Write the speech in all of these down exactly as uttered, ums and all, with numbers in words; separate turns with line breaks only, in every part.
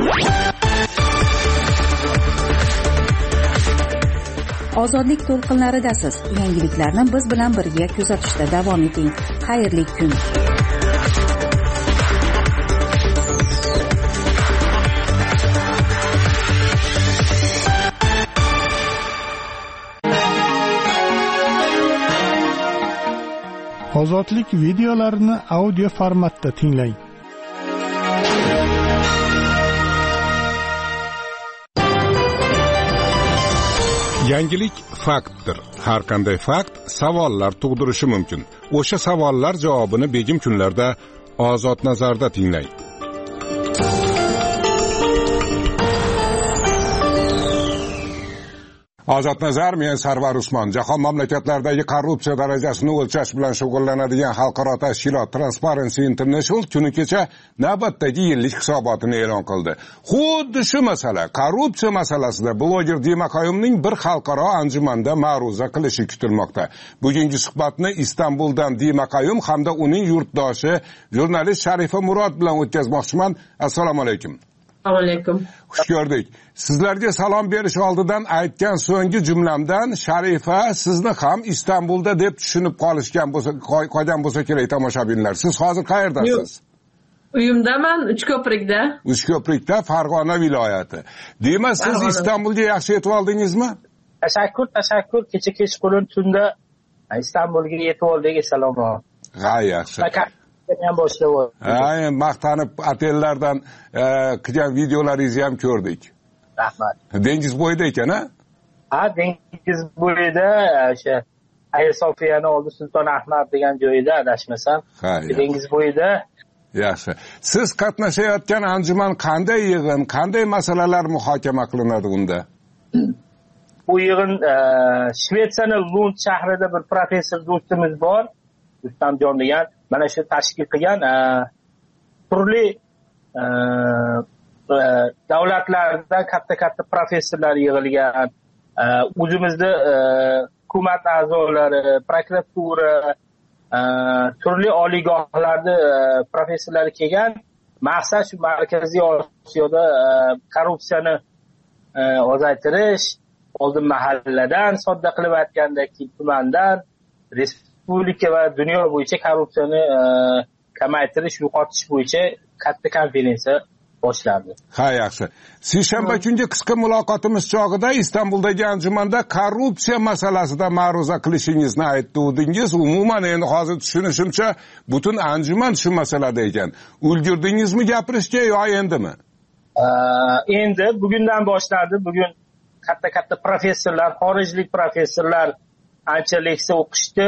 Ozodlik to'lqinlaridasiz. Yangiliklarni biz bilan birga kuzatishda davom eting. Xayrli kun.
Ozodlik videolarini audio formatda tinglang.
Yangilik faktdir. Har qanday fakt savollar tug'dirishi mumkin. O'sha savollar javobini begim kunlarda Ozod nazarda tinglang. Ozod nazar, men Sarvar Usmon. Jahon mamlakatlaridagi korrupsiya darajasini o'lchash bilan shug'ullanadigan xalqaro tashkilot Transparency International kuni kecha navbatdagi yillik hisobotini e'lon qildi. Xuddi shu masala, korrupsiya masalasida bloger Dima Qayumning bir xalqaro anjumanda ma'ruza qilishi kutilmoqda. Bugungi suhbatni Istanbuldan Dima Qayum hamda uning yurtdoshi jurnalist Sharifa Murod bilan o'tkazmoqchiman. Assalomu alaykum.
Assalomu alaykum.
Xush ko'rdik. Sizlarga salom berish oldidan aytgan so'nggi jumlamdan Sharifa sizni ham Istanbulda deb tushunib qolishgan bo'lsa, qolgan bo'lsa kerak tomoshabinlar. Siz hozir qayerdasiz?
Uyimdaman, Uchko'prikda.
Uchko'prikda, Farg'ona viloyati. Dema, siz Istanbulga yaxshi yetib oldingizmi?
Tashakkur, tashakkur. Kecha kechqurun tunda Istanbulga yetib oldik. Salom.
Ha, yaxshi.
ham boshlab.
Ha, maqtanib otellardan qilgan videolaringizni ham ko'rdik.
Rahmat.
Dengiz bo'yida ekan, ha?
Ha, dengiz bo'yida o'sha Air Sofiyani oldi Sulton Ahmad degan joyida adashmasam. Dengiz bo'yida.
Yaxshi. Siz qatnashayotgan anjuman qanday yig'in, qanday masalalar muhokama qilinadi unda?
Bu yig'in Shvetsiyaning Lund shahrida bir professor do'stimiz bor, Rustamjon degan, mana shu tashkil qilgan turli davlatlardan katta-katta professorlar yig'ilgan, o'zimizda hukumat a'zolari, prokuratura, turli oliygohlarda professorlar kelgan. Maqsad shu Markaziy Osiyoda korrupsiyani ozaytirish, oldin mahalladan sodda qilib aytgandek tumandan respublika va dunyo bo'yicha korrupsiyani kamaytirish, yo'qotish bo'yicha katta konferensiya boshlandi.
Ha, yaxshi. Seshanba kungi qisqa muloqotimiz chog'ida Istanbuldagi anjumanda korrupsiya masalasida ma'ruza qilishingizni aytdingiz. Umuman endi hozir tushunishimcha butun anjuman shu masalada ekan. Ulgurdingizmi gapirishga yo endimi?
Endi bugundan boshladi. Bugun katta-katta professorlar, xorijlik professorlar ancha leksiya o'qishdi.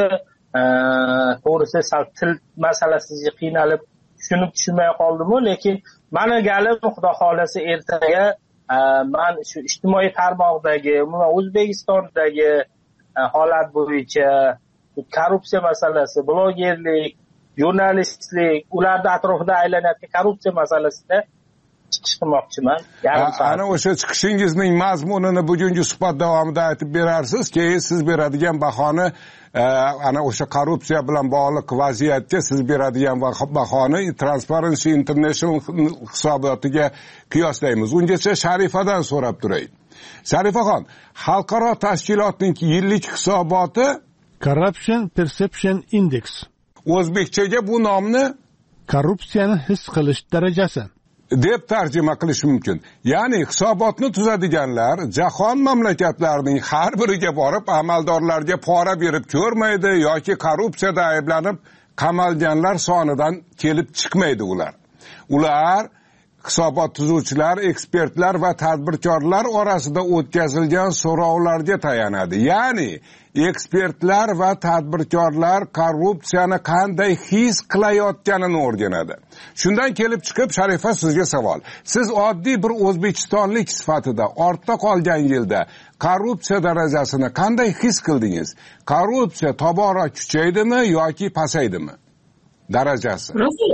To'g'risi sal til masalasiga qiynalib tushunib tushunmay qoldim-ku, lekin mani galim xudo xolasa ertaga men shu ijtimoiy tarmoqdagi, umuman O'zbekistondagi holat bo'yicha korrupsiya masalasi, blogerlik, jurnalistlik, ularning atrofida aylanayotgan korrupsiya masalasida chiqish qilmoqchiman.
Ana o'sha chiqishingizning mazmunini bugungi suhbat davomida aytib berarsiz, keyin siz beradigan bahoni ana o'sha korrupsiya bilan bog'liq vaziyatga siz beradigan bahoni Transparency International hisobotiga qiyoslaymiz. Ungacha Sharifadan so'rab turay. Sharifaxon, xalqaro tashkilotning yillik hisoboti
Corruption Perception Index.
O'zbekchaga bu nomni
korrupsiyani his qilish darajasi
deb tarjima qilish mumkin. Ya'ni hisobotni tuzadiganlar jahon mamlakatlarining har biriga borib amaldorlarga pora berib ko'rmaydi yoki korrupsiyada ayblanib qamalganlar sonidan kelib chiqmaydi ular. Ular hisobot tuzuvchilar, ekspertlar va tadbirkorlar orasida o'tkazilgan so'rovlarga tayanadi. Ya'ni ekspertlar va tadbirkorlar korrupsiyani qanday his qilayotganini o'rganadi. Shundan kelib chiqib Sharifa sizga savol. Siz oddiy bir o'zbekistonlik sifatida ortda qolgan yilda korrupsiya darajasini qanday his qildingiz? Korrupsiya tobora kuchaydimi yoki pasaydimi? Darajasi.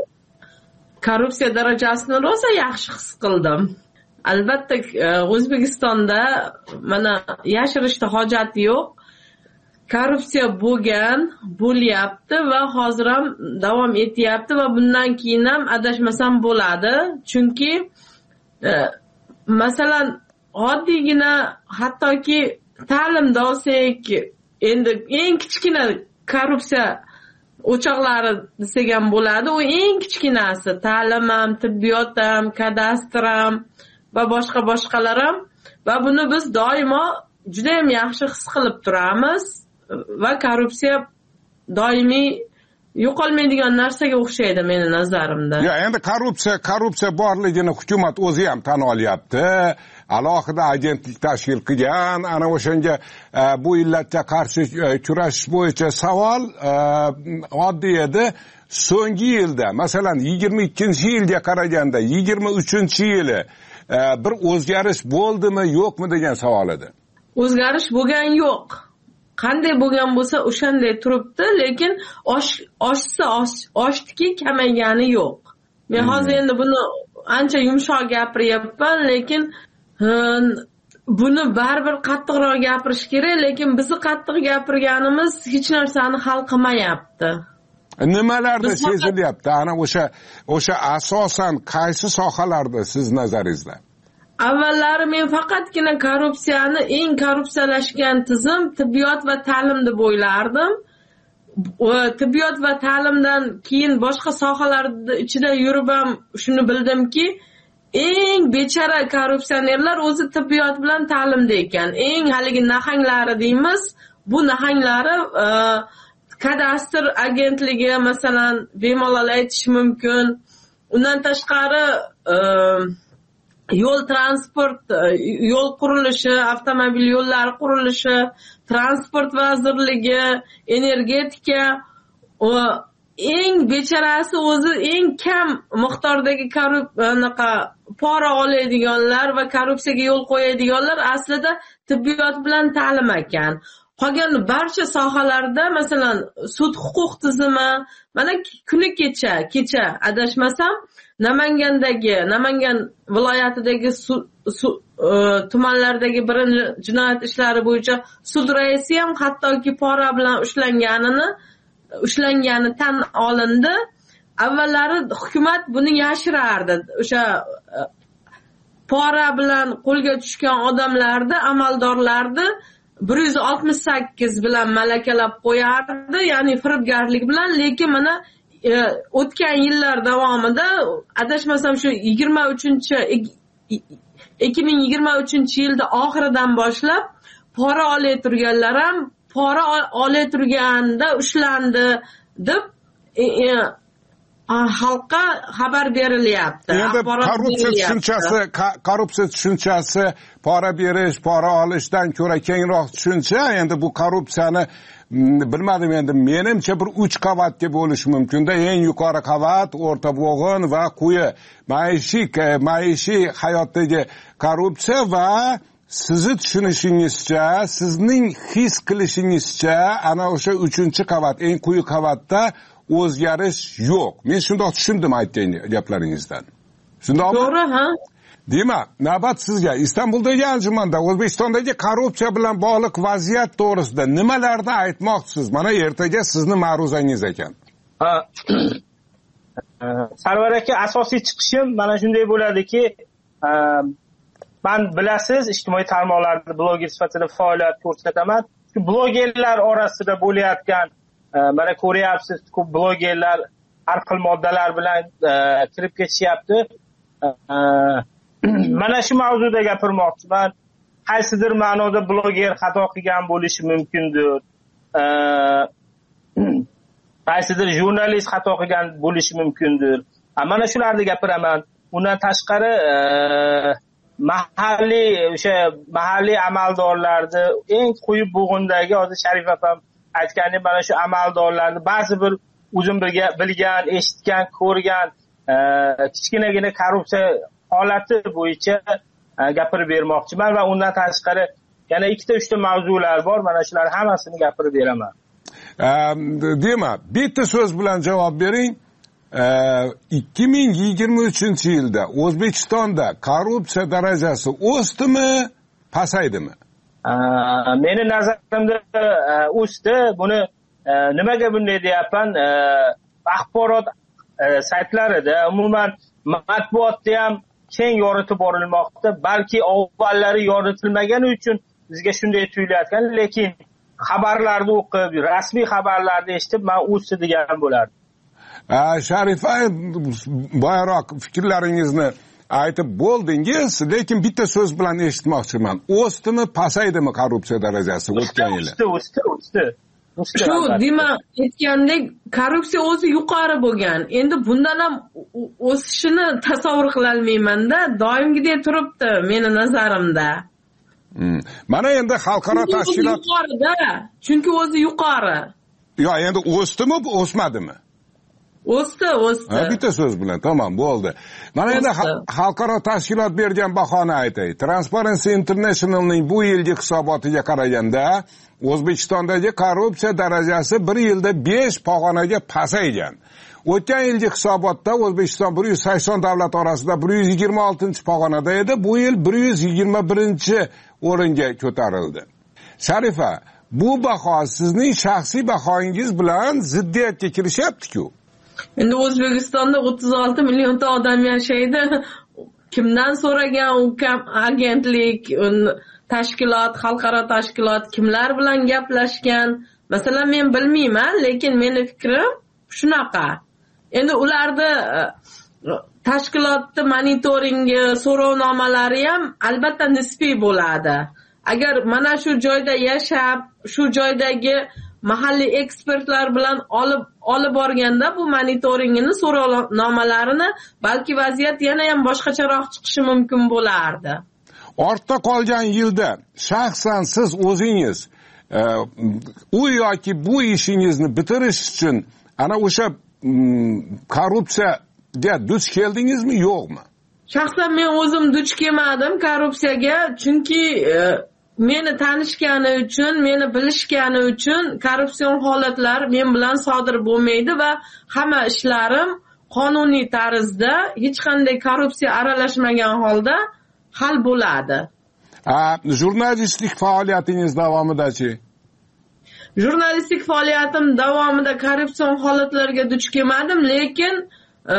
Korrupsiya darajasini rosa yaxshi his qildim. Albatta O'zbekistonda mana yashirishda hojat yo'q. Korrupsiya bo'lgan, bo'lyapti va hozir ham davom etyapti va bundan keyin ham adashmasam bo'ladi. Chunki masalan oddiygina hattoki ta'limda olsak, endi eng kichkina korrupsiya o'choqlari desak ham bo'ladi. U eng kichkinasi ta'lim ham, tibbiyot ham, kadastr ham va boshqa boshqalar ham. Va buni biz doimo juda ham yaxshi his qilib turamiz va korrupsiya doimiy yo'qolmaydigan narsaga o'xshaydi meni nazarimda.
Ya endi korrupsiya, korrupsiya borligini hukumat o'zi ham tan olyapti. Alohida agentlik tashkil qilgan, ana o'shanga bu illatga qarshi kurashish bo'yicha savol oddiy edi. So'nggi yilda, masalan yigirma ikkinchi yilga qaraganda yigirma uchinchi yili bir o'zgarish bo'ldimi, yo'qmi degan savol edi.
O'zgarish bo'lgan yo'q. Qanday bo'lgan bo'lsa o'shanday turibdi, lekin oshsa oshdiki, kamaygani yo'q. Men hozir endi buni ancha yumshoq gapiryapman, lekin buni baribir qattiqroq gapirish kerak, lekin bizni qattiq gapirganimiz hech narsani hal qilmayapti.
Nimalarda sezilyapti? Ana o'sha o'sha asosan qaysi sohalarda siz nazaringizda?
Avvallari men faqatgina korrupsiyani eng korrupsiyalashgan tizim tibbiyot va ta'lim deb o'ylardim. Tibbiyot va ta'limdan keyin boshqa sohalar ichida yurib ham shuni bildimki, eng bechara korrupsionerlar o'zi tibbiyot bilan ta'limda ekan. Eng haligi nahanglari deymiz, bu nahanglari kadastr agentligi masalan bemalol aytish mumkin. Undan tashqari yo'l transport, yo'l qurilishi, avtomobil yo'llari qurilishi, transport vazirligi, energetika, eng becharasi o'zi eng kam miqdordagi korrupsiyaga pora oladiganlar va korrupsiyaga yo'l qo'yadiganlar aslida tibbiyot bilan ta'lim ekan. Qolgan barcha sohalarda masalan sud huquq tizimi, mana kuni kecha, kecha adashmasam Namangandagi, Namangan viloyatidagi tumanlardagi birinchi jinoyat ishlari bo'yicha sud raisi ham hattoki pora bilan ushlanganini, ushlangani tan olindi. Avvallari hukumat buni yashirardi. O'sha pora bilan qo'lga tushgan odamlarni, amaldorlarni bir yuz oltmish sakkiz bilan malakalab qo'yardi, ya'ni firibgarlik bilan, lekin mana o'tgan yillar davomida adashmasam shu yigirma uchinchi ikki ming yigirma uchinchi yilda oxiridan boshlab pora olay turganlar ham pora olay turganda ushlandi deb xalqqa xabar berilyapti.
Endi korrupsiya tushunchasi, korrupsiya tushunchasi pora berish, pora olishdan ko'ra kengroq tushuncha. Endi bu korrupsiyani bilmadim, endi menimcha bir uch qavatga bo'lish mumkin-da. Eng yuqori qavat, o'rta bo'g'in va quyi maishiy maishiy hayotdagi korrupsiya va sizni tushunishingizcha, sizning his qilishingizcha ana o'sha uchinchi qavat, eng quyi qavatda o'zgarish yo'q. Men shunday tushundim aytgan gaplaringizdan. Shundaymi?
To'g'ri, ha?
Demak, navbat sizga. Istanbuldagi anjumanda O'zbekistondagi korrupsiya bilan bog'liq vaziyat to'g'risida nimalarni aytmoqchisiz? Mana ertaga sizni ma'ruzangiz ekan.
Ha. Sarvar aka, asosiy chiqishim mana shunday bo'ladiki, men bilasiz, ijtimoiy tarmoqlarda bloger sifatida faoliyat ko'rsataman. Shu blogerlar orasida bo'layotgan, mana ko'ryapsiz, ko'p blogerlar har xil moddalar bilan kirib ketishyapti. Mana shu mavzuda gapirmoqchiman. Qaysidir ma'noda bloger xato qilgan bo'lishi mumkindir. Qaysidir jurnalist xato qilgan bo'lishi mumkindir. Mana shularni gapiraman. Undan tashqari mahalliy o'sha mahalliy amaldorlarni eng quyi bo'g'indagi, hozir Sharif opam aytgandek, mana shu amaldorlarni ba'zi bir o'zim bilgan, eshitgan, ko'rgan kichkinagina korrupsiya holati bo'yicha gapirib bermoqchiman va undan tashqari yana ikkita uchta mavzular bor, mana shular hammasini gapirib beraman.
Demak, bitta so'z bilan javob bering. ikki ming yigirma uchinchi yilda O'zbekistonda korrupsiya darajasi o'sdimi, pasaydimi?
Meni nazarimda o'sdi. Buni nimaga bunday deyapman? Axborot saytlarida, umuman matbuotda ham keng yoritib borilmoqda. Balki avvallari yoritilmagani uchun bizga shunday tuyulayotgan, lekin xabarlarni o'qib, rasmiy xabarlarni eshitib men o'sdi degan bo'lardim.
Sharifa, boyroq fikrlaringizni aytib bo'ldingiz, lekin bitta so'z bilan eshitmoqchiman. O'sdimi, pasaydimi korrupsiya darajasi o'tgan yili?
O'sdi, o'sdi, o'sdi.
Shu demak aytgandek korrupsiya o'zi yuqori bo'lgan. Endi bundan ham o'sishini tasavvur qila olmayman-da, doimgidek turibdi meni nazarimda.
Hmm. Mana endi xalqaro tashkilot
yuqorida, chunki o'zi yuqori.
Yo, endi o'sdimi, o'smadimi?
O'sdi, o'sdi.
Ha, bitta so'z bilan tamom bo'ldi. Mana endi xalqaro tashkilot bergan bahoni aytay. Transparency International'ning bu yilgi hisobotiga qaraganda, O'zbekistondagi korrupsiya darajasi bir yilda besh pog'onaga pasaygan. O'tgan yilgi hisobotda O'zbekiston bir yuz sakson davlat orasida bir yuz yigirma oltinchi pog'onada edi, bu yil bir yuz yigirma birinchi o'ringa ko'tarildi. Sharifa, bu baho sizning shaxsiy bahoyingiz bilan ziddiyatga kirishyapti-ku.
Endi O'zbekistonda o'ttiz olti millionta odam yashaydi. Kimdan so'ragan u agentlik, tashkilot, xalqaro tashkilot kimlar bilan gaplashgan? Masalan, men bilmayman, lekin meni fikrim shunaqa. Endi ularda tashkilotning monitoringi, so'rovnomalari ham albatta nisbiy bo'ladi. Agar mana shu joyda yashab, shu joydagi mahalliy ekspertlar bilan olib olib borganda bu monitoringini, so'rovnomalarini, balki vaziyat yana ham boshqacharoq chiqishi mumkin bo'lardi.
Ortda qolgan yilda shaxsan siz o'zingiz e, u yoki bu ishingizni bitirish uchun ana o'sha korrupsiyaga duch keldingizmi, yo'qmi?
Shaxsan men o'zim duch kelmadim korrupsiyaga, chunki e, meni tanishgani uchun, meni bilishgani uchun korrupsion holatlar men bilan sodir bo'lmaydi va hamma ishlarim qonuniy tarzda, hech qanday korrupsiya aralashmagan holda hal bo'ladi.
A, jurnalistlik faoliyatingiz davomida-chi?
Jurnalistlik faoliyatim davomida korrupsion holatlarga duch kelmadim, lekin e,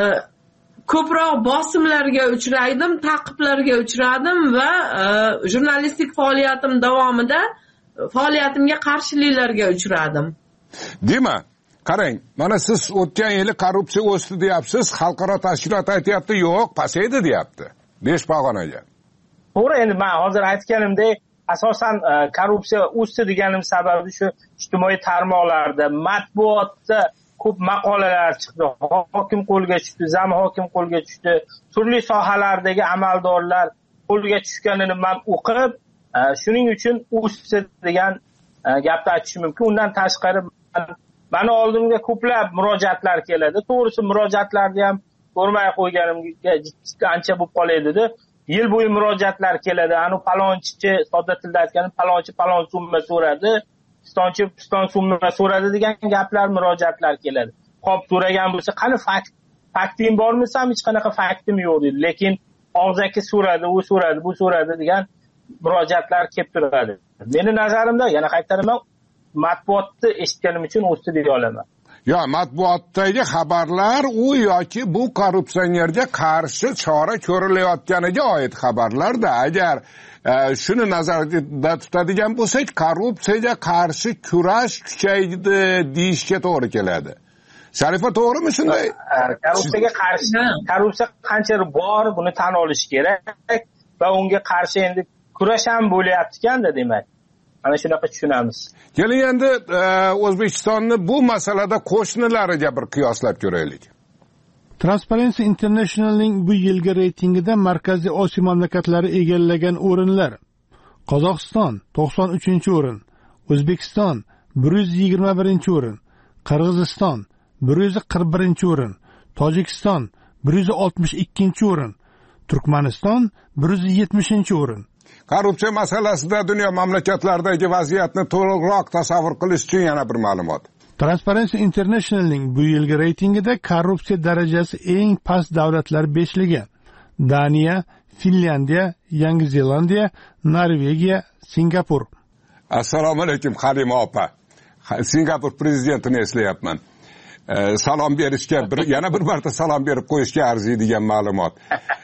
ko'proq bosimlarga uchraydim, ta'qiblarga uchradim va e, jurnalistlik faoliyatim davomida faoliyatimga qarshiliklarga uchradim.
Demak, qarang, mana siz o'tgan yili korrupsiya o'sdi deyapsiz, xalqaro tashkilot aytayapti, yo'q, pasaydi deyapti. besh pog'onaga.
To'g'ri, endi men hozir aytganimdek, asosan korrupsiya o'sdi deganim sababi shu ijtimoiy tarmoqlarda, matbuotda ko'p maqolalar chiqdi. Hokim qo'lga tushdi, zam hokim qo'lga tushdi. Turli sohalardagi amaldorlar qo'lga tushganini men o'qib, shuning uchun o'sdi degan gapni aytishim mumkin. Undan tashqari meni oldimga ko'plab murojaatlar keladi. To'g'risi murojaatlarni ham ko'rmay qo'yganimga ancha bo'lib qoladi-da. Yil bo'yi murojaatlar keladi. Ani palonchi, sodda tilda aytganda palonchi palon summa so'radi, pistonchi piston summa so'radi degan gaplar, murojaatlar keladi. Xo'p, so'ragan bo'lsa, qani fakt, fakting bormi? Ham hech qanaqa faktim yo'q deydi. Lekin og'zaki so'radi, u so'radi, bu so'radi degan murojaatlar kelib turadi. Meni nazarimda, yana qaytaraman, matbuotni eshitganim uchun o'sdi deya olaman.
Yo, matbuotdagi xabarlar u yoki bu korrupsionerga qarshi chora ko'rilayotganiga oid xabarlarda. Agar e, shuni nazarda tutadigan bo'lsak, korrupsiyaga qarshi kurash kuchaydi deyishga to'g'ri keladi. Sharifa, to'g'rimi shunday?
Korrupsiyaga qarshi, korrupsiya qancha bor, buni tan olish kerak va unga qarshi endi kurash ham bo'layapti-kanda, demak. Ana shunaqa tushunamiz.
Keling endi O'zbekistonni bu masalada qo'shnilariga bir qiyoslab ko'raylik.
Transparency International'ning bu yilgi reytingida Markaziy Osiyo mamlakatlari egallagan o'rinlar: Qozog'iston to'qson uchinchi o'rin, O'zbekiston bir yuz yigirma birinchi o'rin, Qirg'iziston bir yuz qirq birinchi o'rin, Tojikiston bir yuz oltmish ikkinchi o'rin, Turkmaniston bir yuz yetmishinchi o'rin.
Korrupsiya masalasida dunyo mamlakatlaridagi vaziyatni to'liqroq tasavvur qilish uchun yana bir ma'lumot.
Transparency International'ning bu yilgi reytingida korrupsiya darajasi eng past davlatlar beshligi: Daniya, Finlandiya, Yangi Zelandiya, Norvegiya, Singapur.
Assalomu alaykum Halima opa. Singapur prezidentini eslayapman. Salom berishga bir, yana bir marta salom berib qo'yishga arziydigan ma'lumot.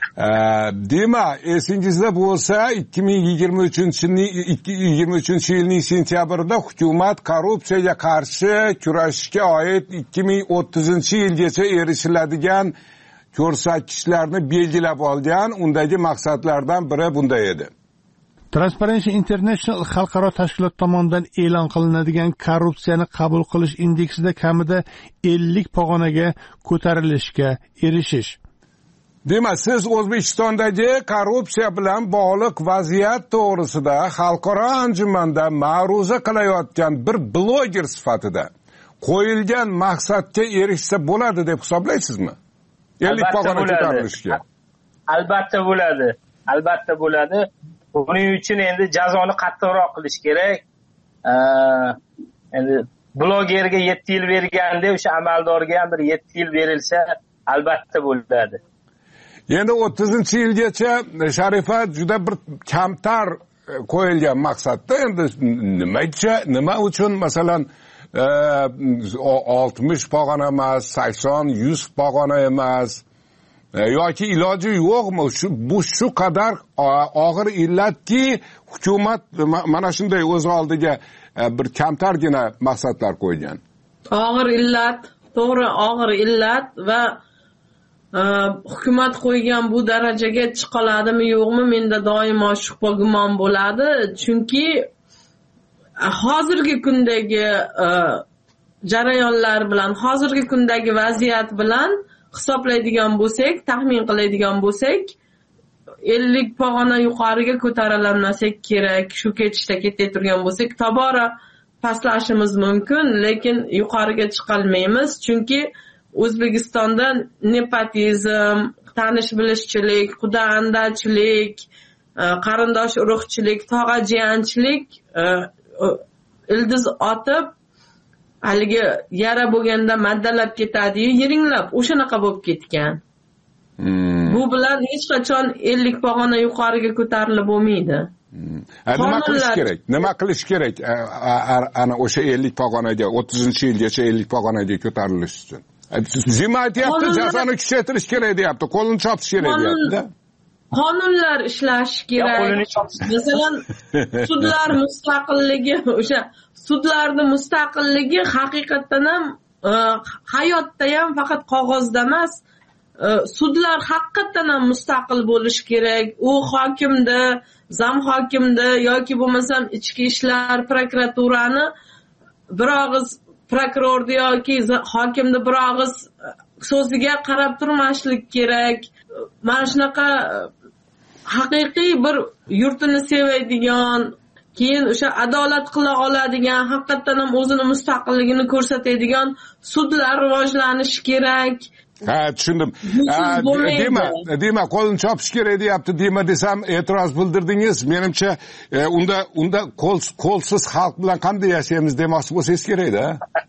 Dema, esingizda bo'lsa, ikki ming yigirma uchinchi yilning sentyabrida hukumat korrupsiyaga qarshi kurashishga oid ikki ming o'ttizinchi yilgacha erishiladigan ko'rsatkichlarni belgilab olgan. Undagi maqsadlardan biri bunday edi.
Transparency International xalqaro tashkilot tomonidan e'lon qilinadigan korrupsiyani qabul qilish indeksida kamida ellik pog'onaga ko'tarilishga erishish.
Demak, siz O'zbekistondagi korrupsiya bilan bog'liq vaziyat to'g'risida xalqaro anjumanda ma'ruza qilayotgan bir bloger sifatida qo'yilgan maqsadga erishsa bo'ladi deb hisoblaysizmi? ellik pog'ona ko'tarilishga.
Albatta bo'ladi. Albatta bo'ladi. Buning uchun endi jazoni qattiqroq qilish kerak. Endi blogerga yetti yil berganda o'sha amaldorga ham bir yetti yil berilsa, albatta bo'ladi.
Endi o'ttizinchi yilgacha Sharifa juda bir kamtar qo'yilgan maqsadda. Endi nimacha, nima uchun masalan oltmish pog'ona emas, sakson, yuz pog'ona emas? Yoki iloji yo'qmi? Shu bu shu qadar og'ir illatki, hukumat mana shunday o'z oldiga bir kamtargina maqsadlar qo'ygan.
Og'ir illat, to'g'ri, og'ir illat va hukumat qo'ygan bu darajaga chiqoladimi yo'qmi, menda doimo shubha gumon bo'ladi. Chunki hozirgi kundagi jarayonlar bilan, hozirgi kundagi vaziyat bilan hisoblaydigan bo'lsak, taxmin qiladigan bo'lsak, ellik pog'ona yuqoriga ko'tarilanmasak kerak. Shu ketishda ketib turgan bo'lsak, tobora pastlashimiz mumkin, lekin yuqoriga chiqolmaymiz. Chunki O'zbekistonda nepotizm, tanish-bilishchilik, quda-andachilik, qarindosh urug'chilik, tog'a-jiyanchilik ildiz otib, haligi yara bo'lganda maddalab ketadi-yu, yiringlab, o'shanaqa bo'lib ketgan. Hmm. Bu bilan hech qachon ellik pog'ona yuqoriga ko'tarilib bo'lmaydi.
Hmm. Nima qilish kerak? Nima qilish kerak? Ana o'sha ellik pog'onaga, o'ttizinchi yilgacha ellik pog'onaga ko'tarilish uchun. Zima aytyapti, jazoni kuchaytirish kerak deyapti, qo'lini chopish kerak deyapti.
Qonunlar ishlashi kerak. Masalan, sudlar mustaqilligi, o'sha sudlarning mustaqilligi haqiqatan ham hayotda ham faqat qog'ozda emas, sudlar haqiqatan ham mustaqil bo'lishi kerak. U hokimda, zam hokimda yoki bo'lmasam ichki ishlar prokuraturani bir og'iz prokurorni yoki hokimni bir og'iz so'ziga qarab turmaslik kerak. Mana shunaqa haqiqiy bir yurtini sevadigan, keyin o'sha adolat qila oladigan, haqiqatan ham o'zini mustaqilligini ko'rsatadigan sudlar rivojlanishi kerak.
Ha, tushundim. Dema, dema qo'lni chopish kerak deyapti, dema desam e'tiroz bildirdingiz. Menimcha unda unda qo'l qo'lsiz xalq bilan qanday yashaymiz demoqchi bo'lsangiz kerak-da.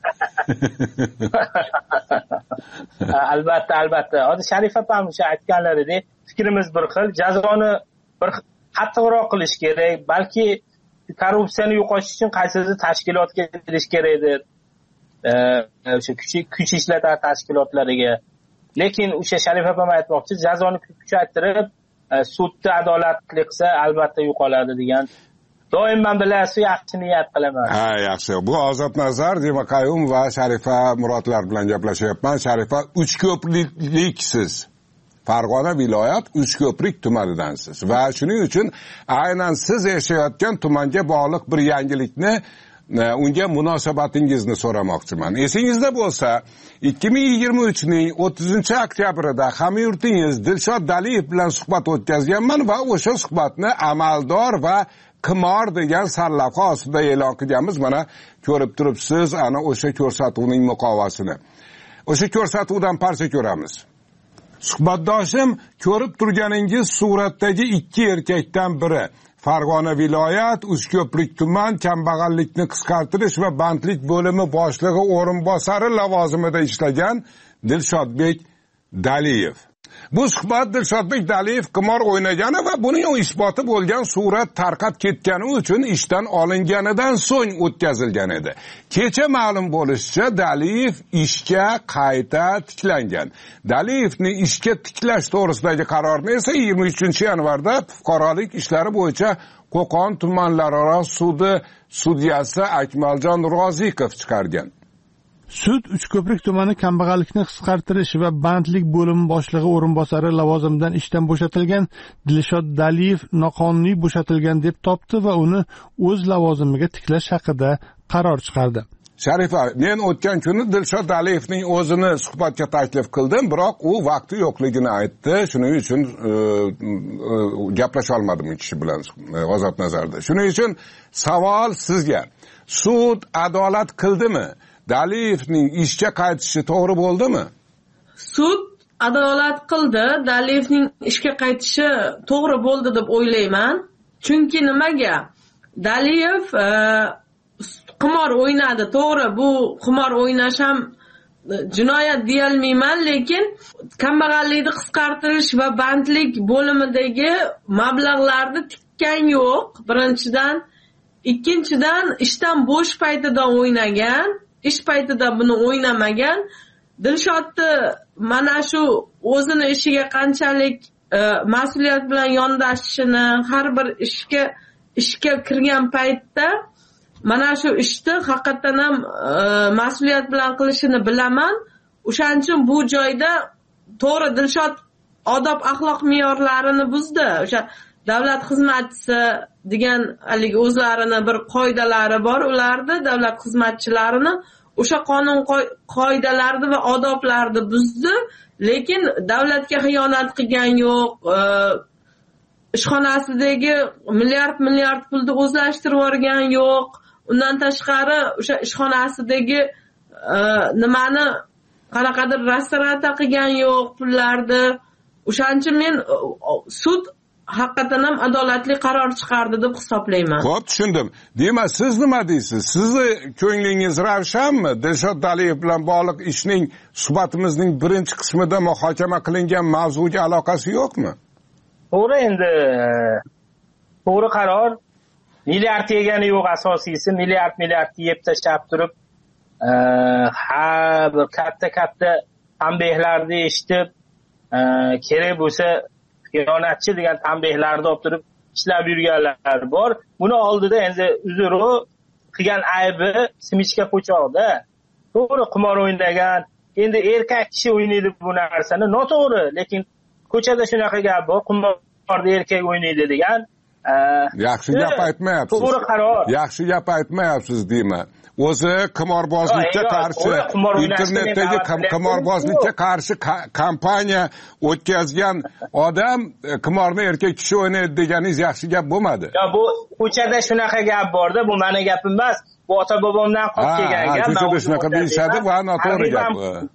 Albatta, albatta. Hozir Sharifa ham o'sha aytganlaridek, fikrimiz bir xil, jazoni bir qattiqroq qilish kerak. Balki korrupsiyani yo'qotish uchun qaysidir tashkilotga kirish kerakdir. O'sha kuch ishlatar tashkilotlariga. Lekin o'sha Sharifa ham aytmoqchi, jazoni kuchaytirib, sudda adolatli qilsa albatta yo'qoladi degan. Doimman bilasiz, yaxshi niyat qilaman.
Ha, yaxshi. Bu Ozod Nazar, Dema Qayum va Sharifa Murodlar bilan gaplashyapman. Sharifa, Uchko'priksiz. Farg'ona viloyat Uchko'prik tumanidansiz va shuning uchun aynan siz yashayotgan tumanga bog'liq bir yangilikni, unga munosabatingizni so'ramoqchiman. Esingizda bo'lsa, ikki ming yigirma uchning o'ttizinchi oktyabrida hamyurtingiz Dilshod Daliyev bilan suhbat o'tkazganman va o'sha suhbatni amaldor va qimor degan sarlavha ostida e'lon qilganmiz. Mana ko'rib turibsiz, ana o'sha ko'rsatuvning muqovasini. O'sha ko'rsatuvdan parcha ko'ramiz. Suhbatdoshim, ko'rib turganingiz suratdagi ikki erkakdan biri. Farg'ona viloyat Uchko'prik tuman kambag'allikni qisqartirish va bandlik bo'limi boshlig'i o'rinbosari lavozimida ishlagan Dilshodbek Daliyev. bu suhbat Dilshodbek Daliyev qimor o'ynagani va buning isboti bo'lgan surat tarqab ketgani uchun ishdan olinganidan so'ng o'tkazilgan edi. Kecha ma'lum bo'lishicha, Daliyev ishga qayta tiklangan. Daliyevni ishga tiklash to'g'risidagi qarorni esa yigirma uchinchi yanvarda fuqarolik ishlari bo'yicha Qo'qon tumanlararo sudi sudyasi Akmaljon Rozikov chiqargan.
Sud Uchko'prik tumani kambag'allikni qisqartirish va bandlik bo'limi boshlig'i o'rinbosari lavozimidan ishdan bo'shatilgan Dilshod Daliyev noqonuniy bo'shatilgan deb topdi va uni o'z lavozimiga tiklash haqida qaror chiqardi.
Sharifa, men o'tgan kuni Dilshod Daliyevning o'zini suhbatga taklif qildim, biroq u vaqti yo'qligini aytdi. Shuning uchun e, e, gaplasha olmadim u kishi bilan ozod nazarda. Shuning uchun savol sizga. Sud adolat qildimi? Daliyevning ishga qaytishi to'g'ri bo'ldimi?
Sud adolat qildi. Daliyevning ishga qaytishi to'g'ri bo'ldi deb o'ylayman. Chunki nimaga? Daliyev e, qimor o'ynadi, to'g'ri, bu qimor o'ynash ham jinoyat deyolmayman, lekin kambag'allikni qisqartirish va bandlik bo'limidagi mablag'larni tikkan yo'q. Birinchidan, ikkinchidan ishdan bo'sh paytida o'ynagan, ish paytida buni o'ynamagan. Dilshodni mana shu o'zini ishiga qanchalik e, mas'uliyat bilan yondashishini, har bir ishga ishga kirgan paytda mana shu ishni haqiqatan ham e, mas'uliyat bilan qilishini bilaman. O'shaning uchun bu joyda to'g'ri Dilshod odob axloq me'yorlarini buzdi. O'sha davlat xizmatchisi degan haligi o'zlarini bir qoidalari bor, ularda davlat xizmatchilarini o'sha qonun qoidalarini va odoblarini buzdi, lekin davlatga xiyonat qilgan yo'q. E, ishxonasidagi milliard milliard pulni o'zlashtirib yuborgan yo'q. Undan tashqari o'sha ishxonasidagi e, nimani qanaqadir restoratsiya qilgan yo'q pullarni. O'shaning uchun men sud haqiqatan ham adolatli qaror chiqardi deb hisoblayman.
Xo'p, tushundim. Demak, siz nima deysiz? Sizni ko'nglingiz ravshanmi? Dilshod Daliyev bilan bog'liq ishning suhbatimizning birinchi qismida muhokama qilingan mavzuga aloqasi yo'qmi?
To'g'ri, endi to'g'ri qaror. Milliard yegani yo'q, asosiysi milliard milliard yeb tashlab turib, ha bir katta-katta tanbehlarni eshitib, kerak bo'lsa xiyonatchi degan tanbehlarni olib turib ishlab yurganlar bor. Buni oldida endi uzri qilgan aybi simichka qo'choqda. To'g'ri, qimor o'ynagan. Endi erkak kishi o'ynaydi bu narsani, noto'g'ri, lekin ko'chada shunaqa gap bor, qimorni erkak o'ynaydi degan.
Yaxshi gap aytmayapsiz.
To'g'ri qaror.
Yaxshi gap aytmayapsiz deyman. O'zi qimorbozlikka qarshi, internetdagi qimorbozlikka qarshi kampaniya o'tkazgan odam qimorni erkak kishi o'ynaydi deganingiz yaxshi gap bo'lmadi.
Yo, bu ko'chada shunaqa gap borda, bu meni gapim emas. Bu ota bobomdan qolib kelgan gap.
Ko'chada shunaqa deyishadi va noto'g'ri gap.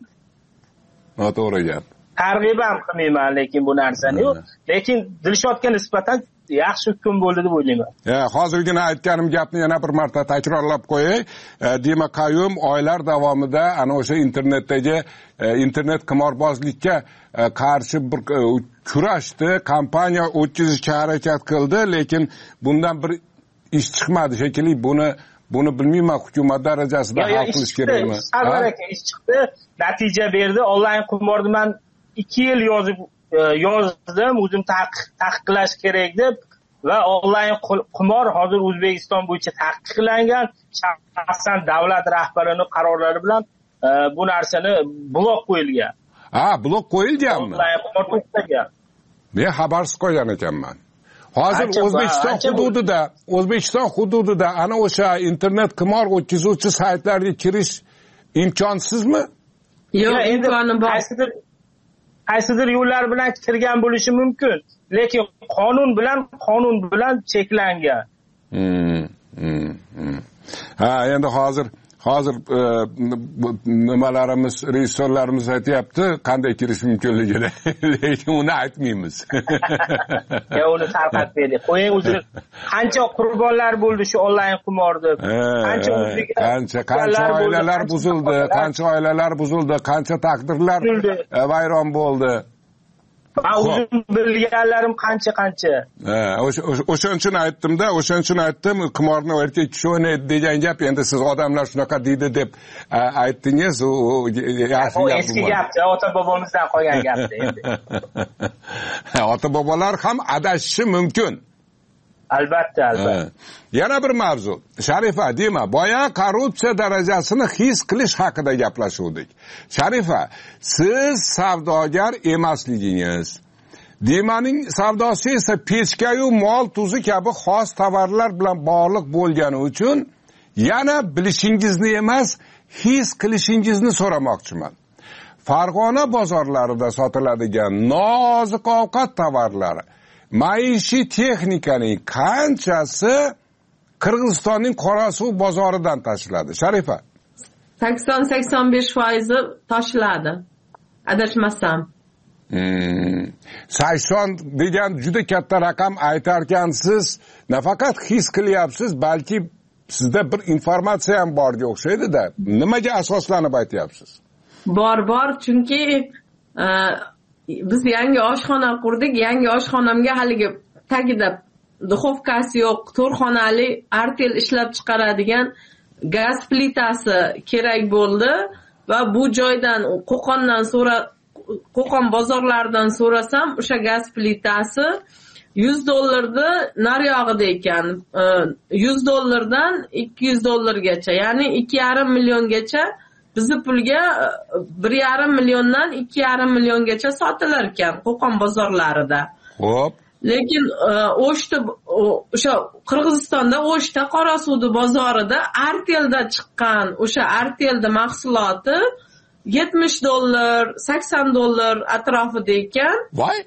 Noto'g'ri gap.
Targ'ib ham qilmayman lekin bu narsani. Lekin Dilshodga nisbatan yaxshi hukm bo'ldi deb o'ylayman.
Ha, hozirgina aytganim gapni yana bir marta takrorlab qo'yay. Dima Qayum oylar davomida ana o'sha internetdagi internet qimorbozlikka qarshi bir kurashdi, kampaniya o'tkazishga harakat qildi, lekin bundan bir ish chiqmadi shekilli. Buni buni bilmayman, hukumat darajasida hal qilish kerakmi?
Albatta, ish chiqdi, natija berdi. Onlayn qimorni men ikki yil yozib yozdim, o'zim taqiqlash kerak deb, va onlayn qimor hozir O'zbekiston bo'yicha taqiqlangan. Shaxsan davlat rahbarining qarorlari bilan bu narsani blok qo'yilgan.
Ha, blok qo'yilganmi?
Onlayn qimor to'xtagan.
Men xabarsiz qolgan ekanman. Hozir O'zbekiston hududida, O'zbekiston hududida ana o'sha internet qimor o'tkazuvchi saytlarga kirish imkonsizmi?
Yo'q, imkoni bor.
Qaysidir yo'llar bilan kirgan bo'lishi mumkin, lekin qonun bilan qonun bilan cheklangan.
Hmm, hmm, hmm. Ha, endi hozir hozir nimalarimiz, rejissyorlarimiz aytyapti qanday kirish mumkinligini, lekin uni aytmaymiz.
Ya uni tarqatib berdik. Qo'ying, o'zi qancha qurbonlar bo'ldi shu onlayn qimorda. Qancha
qancha qancha oilalar buzildi, qancha oilalar buzildi, qancha taqdirlar vayron bo'ldi.
Men o'zim bilganlarim qancha-qancha.
Ha, o'shaning uchun aytdim-da, o'shaning uchun aytdim, qimorni erkak kishi o'ynaydi degan gap, endi siz odamlar shunaqa deydi deb aytdingiz, u yaxshi gap.
Eski gap, ota bobomizdan qolgan gapdi endi.
Ota bobolar ham adashishi mumkin.
Albatta, albatta.
Yana bir mavzu. Sharifa, deyma, boya korrupsiya darajasini his qilish haqida gaplashuvdik. Sharifa, siz savdogar emasligingiz, Demaning savdosi esa pechkayu mol tuzi kabi xos tovarlar bilan bog'liq bo'lgani uchun yana bilishingizni emas, his qilishingizni so'ramoqchiman. Farg'ona bozorlarida sotiladigan nozik ovqat tovarlari, maishiy texnikaning qanchasi Qirg'izistonning Qorasuv bozoridan tashiladi? Sharifa,
sakson sakson besh foiz tashiladi. Adashmasam.
Hmm. sakson degan juda katta raqam aytarkansiz. Nafaqat his qilyapsiz, balki sizda bir informatsiya ham borga o'xshaydi-da. Nimaga asoslanib aytyapsiz?
Bor, bor, chunki e, biz yangi oshxona qurdik. Yangi oshxonamga haligi tagida duxovkasi yo'q, to'rxonali artel ishlab chiqaradigan gaz plitasi kerak bo'ldi va bu joydan Qo'qondan so'ra Qo'qon bozorlaridan so'rasam, o'sha gaz plitasi yuz dollarni nariyog'ida ekan. yuz dollardan ikki yuz dollargacha, ya'ni ikki yarim milliongacha bizni pulga bir yarim milliondan ikki yarim milliongacha sotilar ekan Qo'qon bozorlarida.
Xo'p.
Lekin O'shda o'sha Qirg'izistonda O'shda Qorasuvdi bozorida Artelda chiqqan o'sha Artelda mahsuloti yetmish dollar, sakson dollar atrofida ekan.
Voy.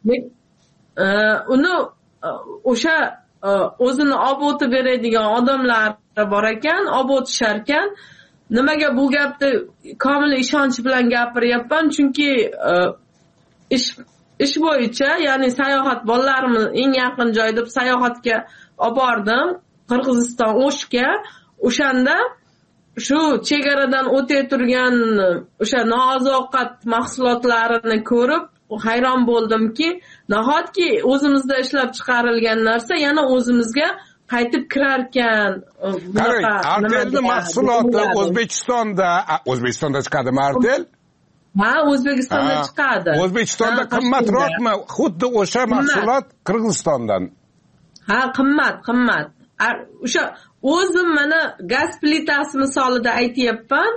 Uni o'sha o'zini olib o'tib beradigan odamlar bor ekan, olib o'tishar ekan. Nimaga bu gapni komil ishonch bilan gapiryapman? Chunki ish ish bo'yicha, ya'ni sayohat, bolalarimni eng yaqin joy deb sayohatga olib bordim, Qirg'iziston O'shga. O'shanda shu chegaradan o'tay turgan o'sha nooziq mahsulotlarini ko'rib hayron bo'ldimki, nahotki o'zimizda ishlab chiqarilgan narsa yana o'zimizga qaytib kirar ekan.
Qarang, Artelning mahsuloti O'zbekistonda, O'zbekistonda chiqadimi Artel?
Ha, O'zbekistonda chiqadi.
O'zbekistonda qimmatroqmi? Xuddi o'sha mahsulot Qirg'izistondan. Ha,
qimmat, qimmat. O'sha o'zim mana gaz plitasi misolida aytayapman.